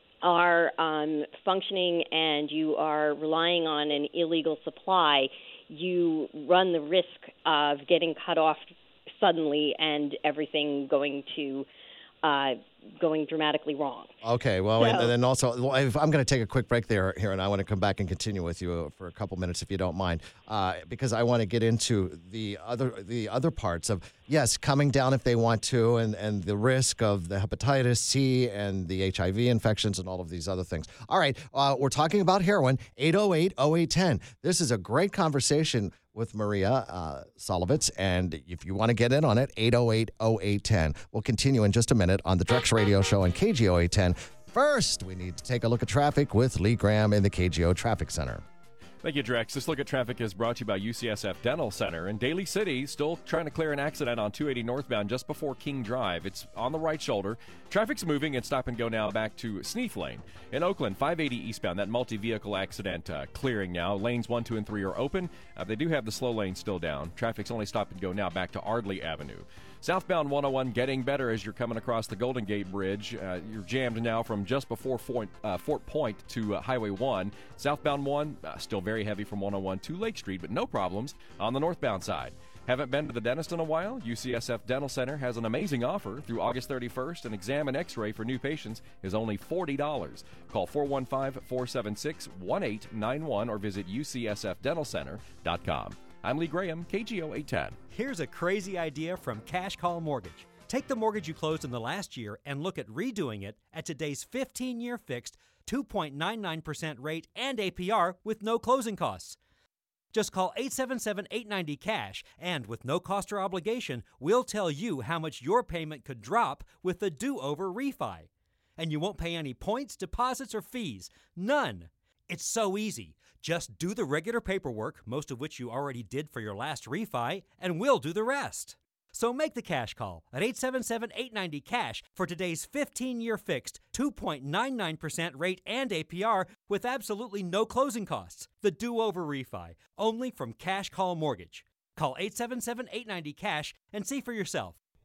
are um, functioning and you are relying on an illegal supply, you run the risk of getting cut off suddenly and everything going to uh, going dramatically wrong. Okay, well, So- and then also, well, if I'm going to take a quick break there here, and I want to come back and continue with you for a couple minutes, if you don't mind, uh, because I want to get into the other the other parts of yes, coming down if they want to, and and the risk of the hepatitis C and the H I V infections and all of these other things. All right, uh, we're talking about heroin. eight oh eight oh eight one oh. This is a great conversation with Maria uh, Solovitz, and if you want to get in on it, eight oh eight oh eight one oh. We'll continue in just a minute on the Drex Radio Show on K G O eight ten. First, we need to take a look at traffic with Lee Graham in the K G O Traffic Center. Thank you, Drex. This look at traffic is brought to you by U C S F Dental Center in Daly City. Still trying to clear an accident on two eighty northbound just before King Drive. It's on the right shoulder. Traffic's moving and stop and go now back to Sneef Lane. In Oakland, five eighty eastbound, that multi-vehicle accident uh, clearing now. Lanes one, two, and three are open. Uh, they do have the slow lane still down. Traffic's only stop and go now back to Ardley Avenue. Southbound one oh one getting better as you're coming across the Golden Gate Bridge. Uh, you're jammed now from just before Fort, uh, Fort Point to uh, Highway one. Southbound one, uh, still very heavy from one oh one to Lake Street, but no problems on the northbound side. Haven't been to the dentist in a while? U C S F Dental Center has an amazing offer. Through August thirty-first, an exam and x-ray for new patients is only forty dollars. Call four one five, four seven six, one eight nine one or visit U C S F dental center dot com. I'm Lee Graham, K G O eight ten. Here's a crazy idea from Cash Call Mortgage. Take the mortgage you closed in the last year and look at redoing it at today's fifteen-year fixed two point nine nine percent rate and A P R with no closing costs. Just call eight seven seven, eight nine zero, cash, and with no cost or obligation, we'll tell you how much your payment could drop with the do-over refi. And you won't pay any points, deposits, or fees. None. It's so easy. Just do the regular paperwork, most of which you already did for your last refi, and we'll do the rest. So make the cash call at eight seven seven, eight nine zero, cash for today's fifteen-year fixed two point nine nine percent rate and A P R with absolutely no closing costs. The do-over refi, only from Cash Call Mortgage. Call eight seven seven, eight nine zero, cash and see for yourself.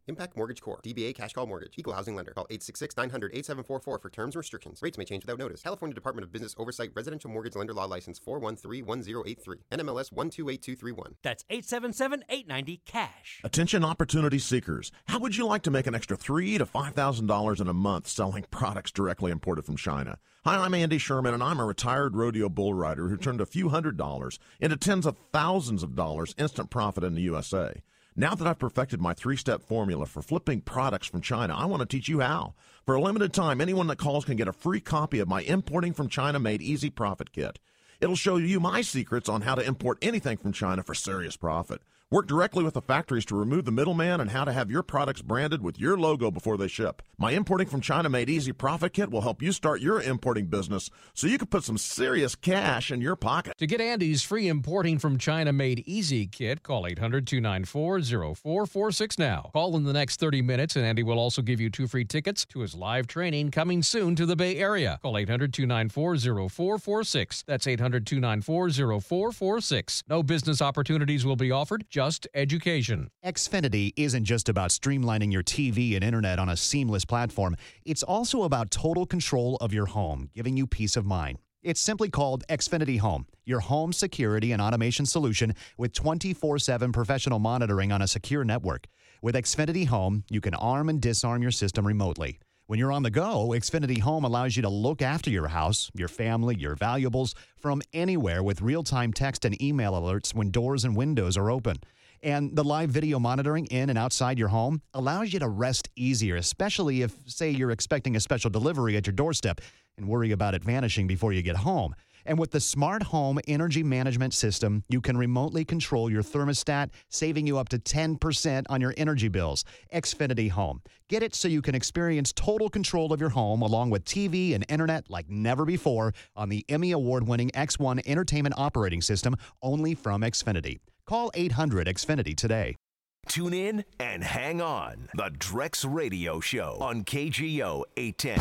Impact Mortgage Corp. D B A Cash Call Mortgage. Equal housing lender. Call eight six six, nine hundred, eighty-seven forty-four for terms and restrictions. Rates may change without notice. California Department of Business Oversight Residential Mortgage Lender Law License four one three one zero eight three. N M L S one two eight two three one. That's eight seven seven, eight nine zero, CASH. Attention opportunity seekers. How would you like to make an extra three thousand to five thousand dollars in a month selling products directly imported from China? Hi, I'm Andy Sherman, and I'm a retired rodeo bull rider who turned a few hundred dollars into tens of thousands of dollars instant profit in the U S A. Now that I've perfected my three-step formula for flipping products from China, I want to teach you how. For a limited time, anyone that calls can get a free copy of my Importing from China Made Easy Profit Kit. It'll show you my secrets on how to import anything from China for serious profit. Work directly with the factories to remove the middleman and how to have your products branded with your logo before they ship. My Importing from China Made Easy Profit Kit will help you start your importing business so you can put some serious cash in your pocket. To get Andy's free Importing from China Made Easy Kit, call eight hundred, two nine four, zero four four six now. Call in the next thirty minutes, and Andy will also give you two free tickets to his live training coming soon to the Bay Area. Call eight hundred, two nine four, zero four four six. That's eight hundred, two nine four, zero four four six. No business opportunities will be offered, just education. Xfinity isn't just about streamlining your T V and internet on a seamless platform. It's also about total control of your home, giving you peace of mind. It's simply called Xfinity Home, your home security and automation solution with twenty-four seven professional monitoring on a secure network. With Xfinity Home, you can arm and disarm your system remotely. When you're on the go, Xfinity Home allows you to look after your house, your family, your valuables from anywhere with real-time text and email alerts when doors and windows are open. And the live video monitoring in and outside your home allows you to rest easier, especially if, say, you're expecting a special delivery at your doorstep and worry about it vanishing before you get home. And with the Smart Home Energy Management System, you can remotely control your thermostat, saving you up to ten percent on your energy bills. Xfinity Home. Get it so you can experience total control of your home along with T V and internet like never before on the Emmy Award-winning X one Entertainment Operating System only from Xfinity. Call eight hundred X Finity today. Tune in and hang on. The Drex Radio Show on K G O eight ten.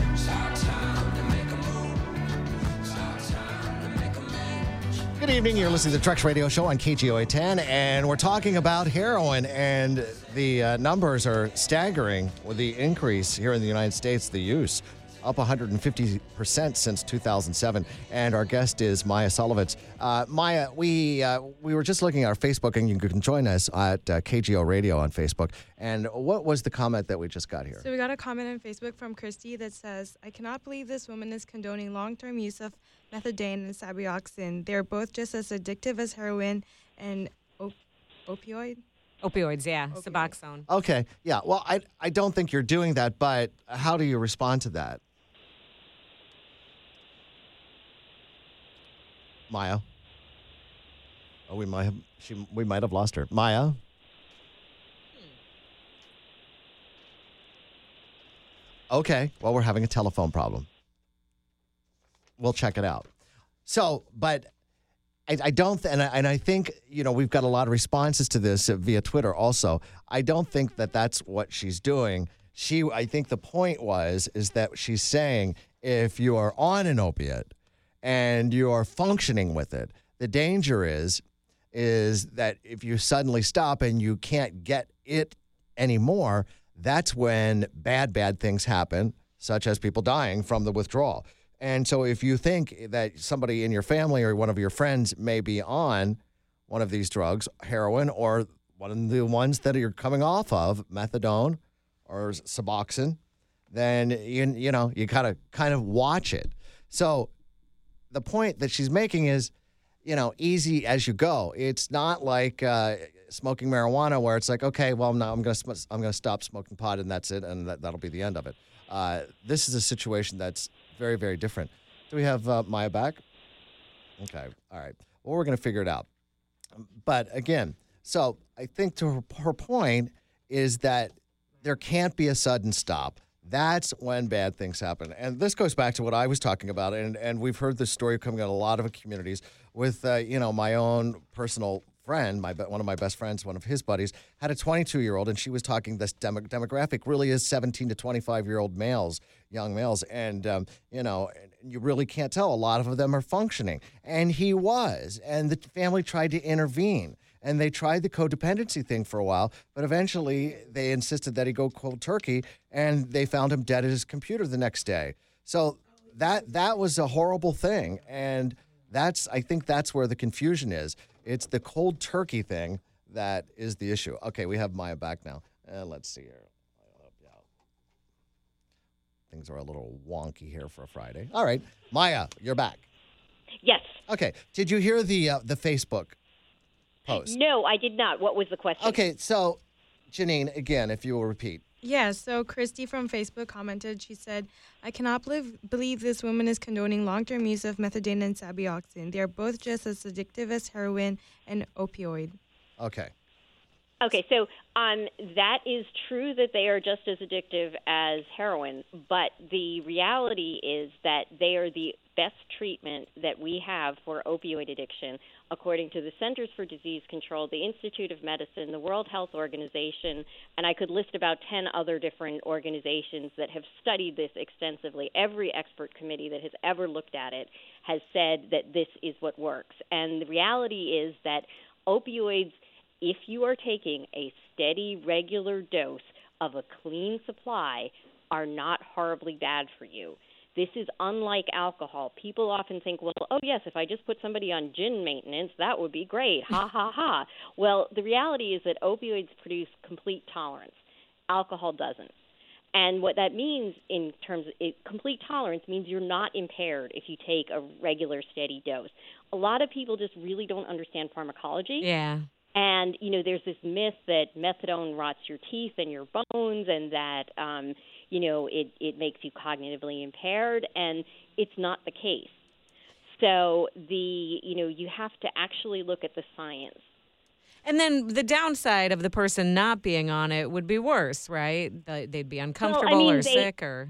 Good evening. You're listening to the Drex Radio Show on K G O eight ten, and we're talking about heroin, and the uh, numbers are staggering with the increase here in the United States, the use. Up one hundred fifty percent since two thousand seven. And our guest is Maya Solovitz. Uh, Maya, we uh, we were just looking at our Facebook, and you can join us at uh, K G O Radio on Facebook. And what was the comment that we just got here? So we got a comment on Facebook from Christy that says, I cannot believe this woman is condoning long-term use of methadone and Suboxone. They're both just as addictive as heroin and op- opioid. Opioids, yeah, Opioid. Suboxone. Okay, yeah. Well, I, I don't think you're doing that, but how do you respond to that? Maya. Oh, we might have she we might have lost her. Maya. Hmm. Okay. Well, we're having a telephone problem. We'll check it out. So, but I, I don't, th- and, I, and I think, you know, we've got a lot of responses to this uh, via Twitter also. I don't think that that's what she's doing. She, I think the point was, is that she's saying if you are on an opiate and you are functioning with it, the danger is, is that if you suddenly stop and you can't get it anymore, that's when bad, bad things happen, such as people dying from the withdrawal. And so if you think that somebody in your family or one of your friends may be on one of these drugs, heroin, or one of the ones that you're coming off of, methadone or Suboxone, then, you, you know, you gotta kind of watch it. So the point that she's making is, you know, easy as you go. It's not like uh, smoking marijuana where it's like, okay, well, now I'm going to I'm going to stop smoking pot and that's it, and that, that'll be the end of it. Uh, this is a situation that's very, very different. Do we have uh, Maya back? Okay, all right. Well, we're going to figure it out. But again, so I think to her, her point is that there can't be a sudden stop. That's when bad things happen. And this goes back to what I was talking about, and, and we've heard this story coming out of a lot of communities with, uh, you know, my own personal friend, my one of my best friends, one of his buddies, had a twenty-two-year-old, and she was talking this demo- demographic really is seventeen to twenty-five-year-old males, young males, and, um, you know, you really can't tell. A lot of them are functioning. And he was, and the family tried to intervene. And they tried the codependency thing for a while, but eventually they insisted that he go cold turkey, and they found him dead at his computer the next day. So that that was a horrible thing, and that's I think that's where the confusion is. It's the cold turkey thing that is the issue. Okay, we have Maya back now. Uh, let's see here. Things are a little wonky here for a Friday. All right, Maya, you're back. Yes. Okay. Did you hear the uh, the Facebook post? No, I did not. What was the question? Okay, so Janine, again, if you will repeat. Yeah, so Christy from Facebook commented. She said, I cannot believe, believe this woman is condoning long-term use of methadone and Sabioxin. They are both just as addictive as heroin and opioid. Okay. Okay, so um, that is true that they are just as addictive as heroin, but the reality is that they are the best treatment that we have for opioid addiction, according to the Centers for Disease Control, the Institute of Medicine, the World Health Organization, and I could list about ten other different organizations that have studied this extensively. Every expert committee that has ever looked at it has said that this is what works. And the reality is that opioids, if you are taking a steady, regular dose of a clean supply, are not horribly bad for you. This is unlike alcohol. People often think, well, oh, yes, if I just put somebody on gin maintenance, that would be great. Ha, ha, ha. Well, the reality is that opioids produce complete tolerance. Alcohol doesn't. And what that means in terms of it, complete tolerance means you're not impaired if you take a regular, steady dose. A lot of people just really don't understand pharmacology. Yeah. And, you know, there's this myth that methadone rots your teeth and your bones and that, um, you know, it, it makes you cognitively impaired, and it's not the case. So the, you know, you have to actually look at the science. And then the downside of the person not being on it would be worse, right? They'd be uncomfortable well, I mean, or they, sick or...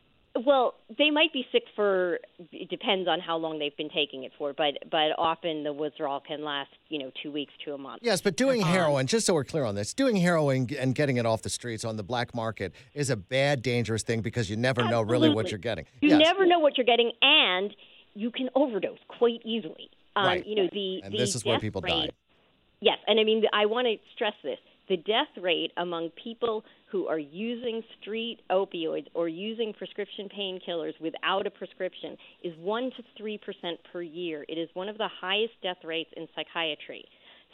Well, they might be sick for, it depends on how long they've been taking it for, but but often the withdrawal can last, you know, two weeks to a month. Yes, but doing heroin, just so we're clear on this, doing heroin and getting it off the streets on the black market is a bad, dangerous thing because you never know really what you're getting. You yes. never know what you're getting, and you can overdose quite easily. Um, right. You know, the, and the this is where death people rate, die. Yes, and I mean, I want to stress this. The death rate among people who are using street opioids or using prescription painkillers without a prescription is one to three percent per year. It is one of the highest death rates in psychiatry.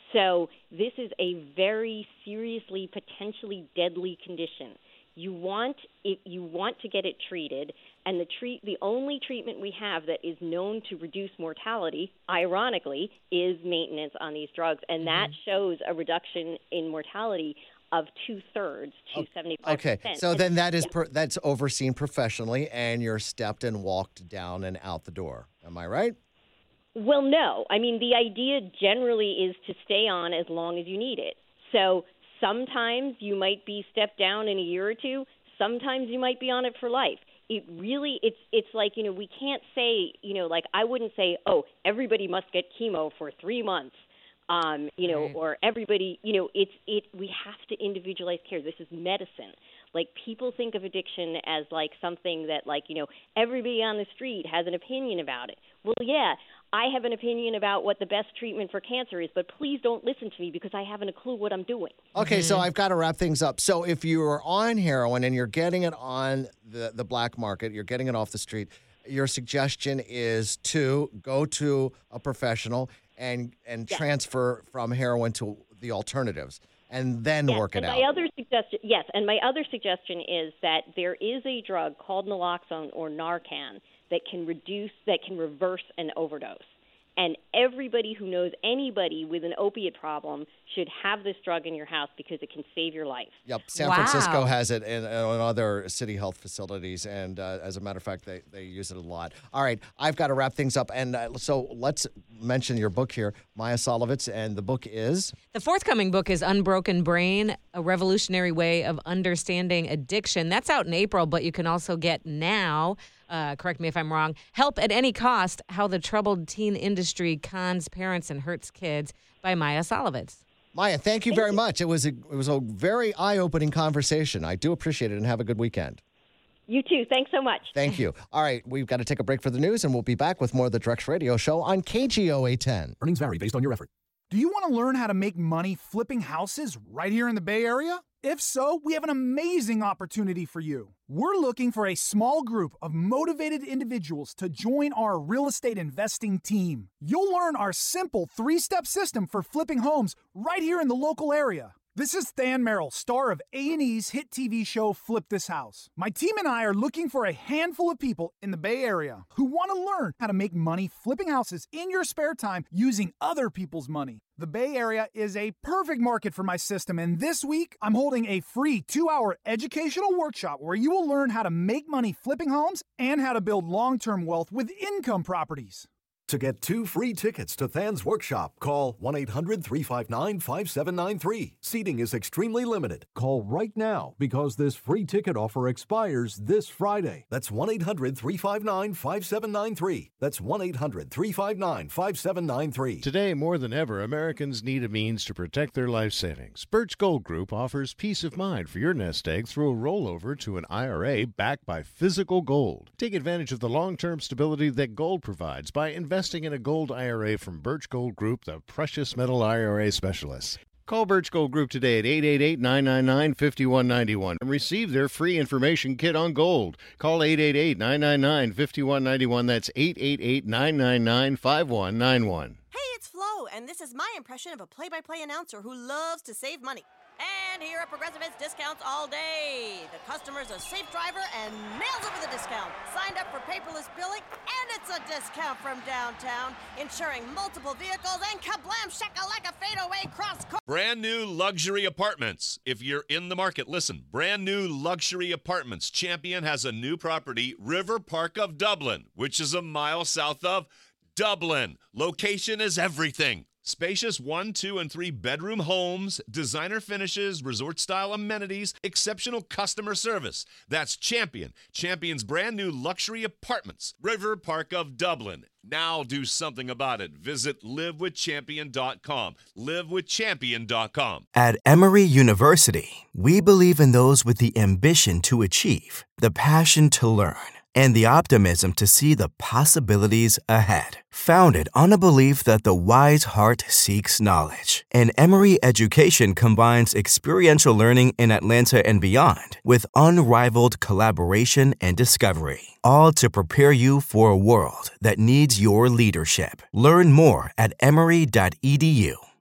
So this is a very seriously, potentially deadly condition. You want it, you want to get it treated, and the treat the only treatment we have that is known to reduce mortality, ironically, is maintenance on these drugs, and mm-hmm. that shows a reduction in mortality of two thirds to seventy-five percent. Okay, so then that is per, that's overseen professionally, and you're stepped and walked down and out the door. Am I right? Well, no. I mean, the idea generally is to stay on as long as you need it. So sometimes you might be stepped down in a year or two. Sometimes you might be on it for life. It really, it's it's like, you know, we can't say, you know, like I wouldn't say, oh, everybody must get chemo for three months, um, you know, Right. or everybody, you know, it's it. We have to individualize care. This is medicine. Like people think of addiction as like something that like, you know, everybody on the street has an opinion about it. Well, yeah, I have an opinion about what the best treatment for cancer is, but please don't listen to me because I haven't a clue what I'm doing. Okay, so I've got to wrap things up. So if you're on heroin and you're getting it on the, the black market, you're getting it off the street, your suggestion is to go to a professional and and Yes. transfer from heroin to the alternatives and then Yes, work it and out. my other suggestion, yes, and my other suggestion is that there is a drug called naloxone or Narcan that can reduce, that can reverse an overdose. And everybody who knows anybody with an opiate problem should have this drug in your house because it can save your life. Yep, San Francisco has it in, in other city health facilities, and uh, as a matter of fact, they, they use it a lot. All right, I've got to wrap things up, and uh, so let's mention your book here, Maya Solovitz, and the book is? The forthcoming book is Unbroken Brain, A Revolutionary Way of Understanding Addiction. That's out in April, but you can also get now, uh, correct me if I'm wrong, Help at Any Cost, How the Troubled Teen Industry Cons Parents and Hurts Kids by Maya Solovitz. Maya, thank you very much. It was a, it was a very eye-opening conversation. I do appreciate it, and have a good weekend. You too. Thanks so much. Thank you. All right, we've got to take a break for the news, and we'll be back with more of the Drex Radio Show on K G O eight ten. Earnings vary based on your effort. Do you want to learn how to make money flipping houses right here in the Bay Area? If so, we have an amazing opportunity for you. We're looking for a small group of motivated individuals to join our real estate investing team. You'll learn our simple three-step system for flipping homes right here in the local area. This is Than Merrill, star of A and E's hit T V show Flip This House. My team and I are looking for a handful of people in the Bay Area who want to learn how to make money flipping houses in your spare time using other people's money. The Bay Area is a perfect market for my system, and this week I'm holding a free two-hour educational workshop where you will learn how to make money flipping homes and how to build long-term wealth with income properties. To get two free tickets to Than's workshop, call one eight hundred three five nine five seven nine three. Seating is extremely limited. Call right now because this free ticket offer expires this Friday. That's one eight hundred three five nine five seven nine three. That's one eight hundred three five nine five seven nine three. Today, more than ever, Americans need a means to protect their life savings. Birch Gold Group offers peace of mind for your nest egg through a rollover to an I R A backed by physical gold. Take advantage of the long-term stability that gold provides by investing Investing in a gold I R A from Birch Gold Group, the precious metal I R A specialists. Call Birch Gold Group today at eight eight eight, nine nine nine, five one nine one and receive their free information kit on gold. Call eight eight eight, nine nine nine, five one nine one. That's eight eight eight, nine nine nine, five one nine one. Hey, it's Flo, and this is my impression of a play-by-play announcer who loves to save money. And here at Progressive, it's discounts all day. The customer's a safe driver and nails it with a discount. Signed up for paperless billing, and it's a discount from downtown. Insuring multiple vehicles and kablam shakalaka fadeaway cross court. Brand new luxury apartments. If you're in the market, listen. Brand new luxury apartments. Champion has a new property, River Park of Dublin, which is a mile south of Dublin. Location is everything. Spacious one, two, and three bedroom homes, designer finishes, resort-style amenities, exceptional customer service. That's Champion. Champion's brand new luxury apartments. River Park of Dublin. Now do something about it. Visit live with champion dot com. live with champion dot com. At Emory University, we believe in those with the ambition to achieve, the passion to learn, and the optimism to see the possibilities ahead. Founded on a belief that the wise heart seeks knowledge, and Emory Education combines experiential learning in Atlanta and beyond with unrivaled collaboration and discovery, all to prepare you for a world that needs your leadership. Learn more at emory dot e d u.